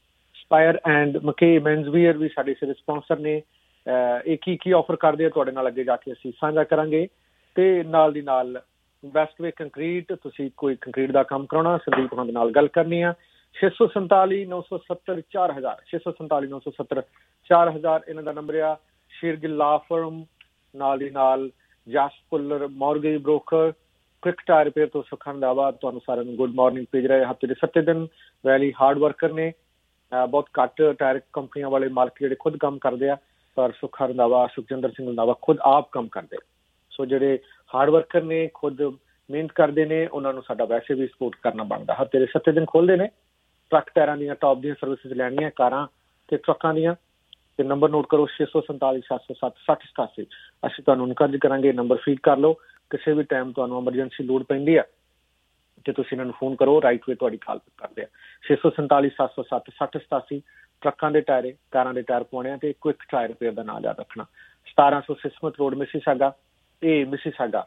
ਇੰਸਪਾਇਰ ਐਂਡ ਮਕੇ ਮੈਨਸਵੀਅਰ ਵੀ ਸਾਡੇ ਸਿਰ ਸਪਾਂਸਰ ਨੇ। ਇਹ ਕੀ ਆਫਰ ਕਰਦੇ ਆ ਤੁਹਾਡੇ ਨਾਲ ਅੱਗੇ ਜਾ ਕੇ ਅਸੀਂ ਸਾਂਝਾ ਕਰਾਂਗੇ। ਤੇ ਨਾਲ ਦੀ ਨਾਲ ਬੈਸਟ ਵੇ ਕੰਕਰੀਟ, ਤੁਸੀਂ ਕੋਈ ਕੰਕਰੀਟ ਦਾ ਕੰਮ ਕਰਾਉਣਾ, ਸੰਦੀਪ ਉਹਨਾਂ ਦੇ ਨਾਲ ਗੱਲ ਕਰਨੀ ਆ। 647 970 4000 647 970 4000 ਇਹਨਾਂ ਦਾ ਨੰਬਰ ਆ। ਸ਼ੇਰਗਿੱਲ ਲਾ ਫਰਮ, ਨਾਲ ਦੀ ਨਾਲ Jas Puller mortgage broker, quick tyre repair ਤੋਂ ਸੁੱਖ ਰੰਧਾਵਾ। ਤੁਹਾਨੂੰ ਸਾਰਿਆਂ ਨੂੰ ਗੁੱਡ ਮਾਰਨਿੰਗ ਭੇਜ ਰਹੇ ਹਫ਼ਤੇ ਦੇ 7 ਦਿਨ। ਵੈਲੀ ਹਾਰਡ ਵਰਕਰ ਨੇ, ਬਹੁਤ ਘੱਟ ਟਾਇਰ ਕੰਪਨੀਆਂ ਵਾਲੇ ਮਾਲਕ ਜਿਹੜੇ ਖੁਦ ਕੰਮ ਕਰਦੇ ਆ, ਪਰ ਸੁੱਖ ਰੰਧਾਵਾ, ਸੁਖਜਿੰਦਰ ਸਿੰਘ ਰੰਧਾਵਾ ਖੁਦ ਆਪ ਕੰਮ ਕਰਦੇ। ਸੋ ਜਿਹੜੇ ਹਾਰਡ ਵਰਕਰ ਨੇ, ਖੁਦ ਮਿਹਨਤ ਕਰਦੇ ਨੇ, ਉਹਨਾਂ ਨੂੰ ਸਾਡਾ ਵੈਸੇ ਵੀ ਸਪੋਰਟ ਕਰਨਾ ਬਣਦਾ। ਹਫ਼ਤੇ ਦੇ 7 ਦਿਨ ਖੋਲ੍ਹਦੇ ਨੇ। ਟਰੱਕ ਟਾਇਰਾਂ ਦੀਆਂ ਟੌਪ ਦੀਆਂ ਸਰਵਿਸਿਜ਼ ਲੈਣੀਆਂ, ਕਾਰਾਂ ਤੇ ਟਰੱਕਾਂ ਦੀਆਂ, ਤੇ ਨੰਬਰ ਨੋਟ ਕਰੋ 647 707 6087। ਅਸੀਂ ਤੁਹਾਨੂੰ ਇਨਕਰੇਜ ਕਰਾਂਗੇ, ਨੰਬਰ ਫੀਡ ਕਰ ਲਓ। ਕਿਸੇ ਵੀ ਟਾਈਮ ਤੁਹਾਨੂੰ ਐਮਰਜੈਂਸੀ ਲੋੜ ਪੈਂਦੀ ਆ ਤੇ ਤੁਸੀਂ ਇਹਨਾਂ ਨੂੰ ਫੋਨ ਕਰੋ, ਰਾਈਟ ਵੇ ਤੁਹਾਡੀ ਕਾਲ ਕਰਦੇ ਆ। 647 707 6087। ਟਰੱਕਾਂ ਦੇ ਟਾਇਰ, ਕਾਰਾਂ ਦੇ ਟਾਇਰ ਪਵਾਉਣੇ ਆ ਤੇ ਕੁਇਕ ਟਾਇਰ ਰਿਪੇਅਰ ਦਾ ਨਾਂ ਯਾਦ ਰੱਖਣਾ। 1700 ਸਿਸਮਤ ਰੋਡ ਮਿਸੀਸਾਗਾ, ਇਹ ਮਿਸੀਸਾਗਾ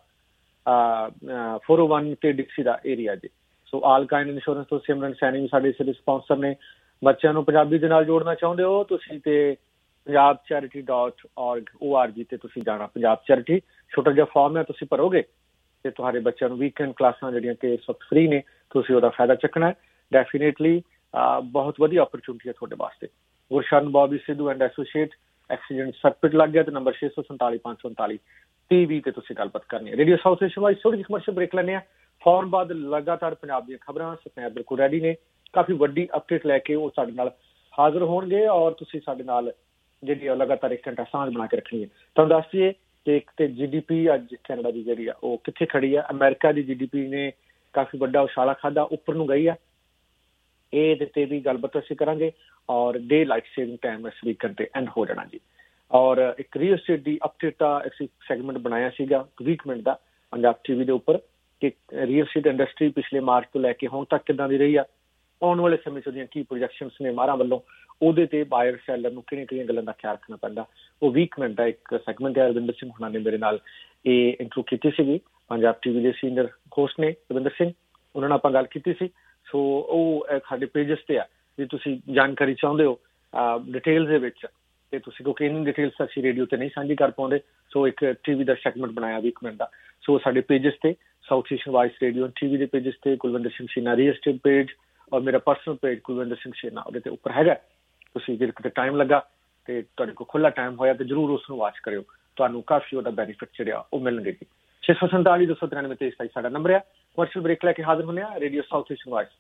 401 ਤੇ ਡਿਕਸੀ ਦਾ ਏਰੀਆ ਜੀ। ਸੋ ਆਲ ਕਾਇੰਡ ਇੰਸ਼ੋਰੈਂਸ ਤੋਂ ਸਿਮਰਨ ਸੈਣੀ ਵੀ ਸਾਡੇ ਸਿਰ ਸਪਾਂਸਰ ਨੇ। ਬੱਚਿਆਂ ਨੂੰ ਪੰਜਾਬੀ ਦੇ ਨਾਲ ਜੋੜਨਾ ਚਾਹੁੰਦੇ ਹੋ ਤੁਸੀਂ ਤੇ punjabcharity.org ਤੇ ਤੁਸੀਂ ਜਾਣਾ। ਪੰਜਾਬ ਚੈਰਿਟੀ ਛੋਟਾ ਜਿਹਾ ਫਾਰਮ ਹੈ, ਤੁਸੀਂ ਭਰੋਗੇ ਤੇ ਤੁਹਾਡੇ ਬੱਚਿਆਂ ਨੂੰ ਵੀਕਐਂਡ ਕਲਾਸਾਂ ਜਿਹੜੀਆਂ ਕਿ ਇਸ ਵਕਤ ਫ੍ਰੀ ਨੇ, ਤੁਸੀਂ ਉਹਦਾ ਫਾਇਦਾ ਚੱਕਣਾ। ਡੈਫੀਨੇਟਲੀ ਬਹੁਤ ਵਧੀਆ ਓਪਰਚੁਨਿਟੀ ਹੈ ਤੁਹਾਡੇ ਵਾਸਤੇ। Gursharan Bobby Sidhu and associate, accident certificate ਲੱਗ ਗਿਆ ਤੇ ਨੰਬਰ 647 539 30 ਤੇ ਤੁਸੀਂ ਗੱਲਬਾਤ ਕਰਨੀ ਹੈ। ਰੇਡੀਓ ਸਾਊਥ ਏਸ਼ੀਆ ਵਾਈਜ਼ ਥੋੜੀ ਜਿਹੀ ਕਮਰਸ਼ੀਅਲ ਬ੍ਰੇਕ ਲੈਂਦੇ ਆ। ਫੌਰਨ ਬਾਅਦ ਲਗਾਤਾਰ ਪੰਜਾਬ ਦੀਆਂ ਖਬਰਾਂ ਸਪਨੈਪ ਬਿਲਕੁਲ ਰੈਡੀ ਨੇ, ਕਾਫੀ ਵੱਡੀ ਅਪਡੇਟ ਲੈ ਕੇ ਉਹ ਸਾਡੇ ਨਾਲ ਹਾਜ਼ਰ ਹੋਣਗੇ ਔਰ ਤੁਸੀਂ ਸਾਡੇ ਨਾਲ ਜਿਹੜੀ ਲਗਾਤਾਰ 1 ਘੰਟਾ ਸਾਂਝ ਬਣਾ ਕੇ ਰੱਖਣੀ ਹੈ। ਤੁਹਾਨੂੰ ਦੱਸ ਦਈਏ ਕਿ ਇੱਕ ਤੇ GDP ਅੱਜ ਕੈਨੇਡਾ ਦੀ ਜਿਹੜੀ ਆ ਉਹ ਕਿੱਥੇ ਖੜੀ ਆ। ਅਮਰੀਕਾ ਦੀ GDP ਨੇ ਕਾਫੀ ਵੱਡਾ ਉਛਾਲਾ ਖਾਧਾ, ਉੱਪਰ ਨੂੰ ਗਈ ਆ। ਇਹਦੇ ਤੇ ਵੀ ਗੱਲਬਾਤ ਅਸੀਂ ਕਰਾਂਗੇ ਔਰ ਡੇ ਲਾਈਟ ਸੇਵਿੰਗ ਟਾਈਮ ਇਸ ਵੀਕਐਂਡ ਤੇ ਐਂਡ ਹੋ ਜਾਣਾ ਜੀ। ਔਰ ਇੱਕ ਰੀਅਲ ਸਟੇਟ ਦੀ ਅਪਡੇਟ ਦਾ ਅਸੀਂ ਸੈਗਮੈਂਟ ਬਣਾਇਆ ਸੀਗਾ ਵੀਕ ਮਿੰਟ ਦਾ ਪੰਜਾਬ TV ਦੇ ਉੱਪਰ ਕਿ ਰੀਅਲ ਸਟੇਟ ਇੰਡਸਟਰੀ ਪਿਛਲੇ ਮਾਰਚ ਤੋਂ ਲੈ ਕੇ ਹੁਣ ਤੱਕ ਕਿੱਦਾਂ ਦੀ ਰਹੀ ਆ, ਆਉਣ ਵਾਲੇ ਸਮੇਂ 'ਚ ਉਹਦੀਆਂ ਕੀ ਪ੍ਰੋਜੈਕਸ਼ਨਸ ਨੇ ਮਾਹਰਾਂ ਵੱਲੋਂ, ਉਹਦੇ ਤੇ ਬਾਇਰ ਸੈਲਰ ਨੂੰ ਕਿਹੜੀਆਂ ਗੱਲਾਂ ਦਾ ਖਿਆਲ ਰੱਖਣਾ ਪੈਂਦਾ। ਉਹ ਵੀਕ ਮਿੰਟ ਦਾ ਇੱਕ ਸੈਗਮੈਂਟ ਹੈ। ਰਵਿੰਦਰ ਸਿੰਘ ਹੁਣਾਂ ਨੇ ਮੇਰੇ ਨਾਲ ਇਹ ਇੰਟਰਵਿਊ ਕੀਤੀ ਸੀਗੀ। ਪੰਜਾਬ TV ਦੇ ਸੀਨੀਅਰ ਹੋਸਟ ਨੇ ਰਵਿੰਦਰ ਸਿੰਘ, ਉਹਨਾਂ ਨਾਲ ਆਪਾਂ ਗੱਲ ਕੀਤੀ ਸੀ। ਸੋ ਉਹ ਸਾਡੇ ਪੇਜਸ ਤੇ ਆ, ਜੇ ਤੁਸੀਂ ਜਾਣਕਾਰੀ ਚਾਹੁੰਦੇ ਹੋ ਡਿਟੇਲਸ ਦੇ ਵਿੱਚ ਤੇ ਤੁਸੀਂ, ਕਿਉਂਕਿ ਇੰਨੀ ਡਿਟੇਲਸ ਅਸੀਂ ਰੇਡੀਓ ਤੇ ਨਹੀਂ ਸਾਂਝੀ ਕਰ ਪਾਉਂਦੇ, ਸੋ ਇੱਕ TV ਦਾ ਸੈਗਮੈਂਟ ਬਣਾਇਆ ਵੀਕ ਮਿੰਟ ਦਾ। ਸੋ ਸਾਡੇ ਪੇਜਸ ਤੇ South Asian voice radio TV ਦੇ ਪੇਜਸ ਤੇ Kulwinder Singh Sheena real estate page ਔਰ ਮੇਰਾ ਪਰਸਨਲ ਪੇਜ ਕੁਲਵਿੰਦਰ ਸਿੰਘ ਸ਼ੀਨਾ, ਉਹਦੇ ਤੇ ਉੱਪਰ ਹੈਗਾ। ਤੁਸੀਂ ਜੇ ਕਿਤੇ ਟਾਈਮ ਲੱਗਾ ਤੇ ਤੁਹਾਡੇ ਕੋਲ ਖੁੱਲਾ ਟਾਈਮ ਹੋਇਆ ਤੇ ਜ਼ਰੂਰ ਉਸ ਨੂੰ ਵਾਚ ਕਰਿਓ, ਤੁਹਾਨੂੰ ਕਾਫੀ ਉਹਦਾ ਬੈਨੀਫਿਟ ਜਿਹੜਾ ਉਹ ਮਿਲਣਗੇ ਜੀ। 647 293 23 ਸਾਡਾ ਨੰਬਰ ਆ। ਕਮਰਸ਼ੀਅਲ ਬ੍ਰੇਕ ਲੈ ਕੇ ਹਾਜ਼ਰ ਹੁੰਦੇ ਆ ਰੇਡੀਓ ਸਾਊਥ ਏਸ਼ੀਅਨ ਵਾਇਸ।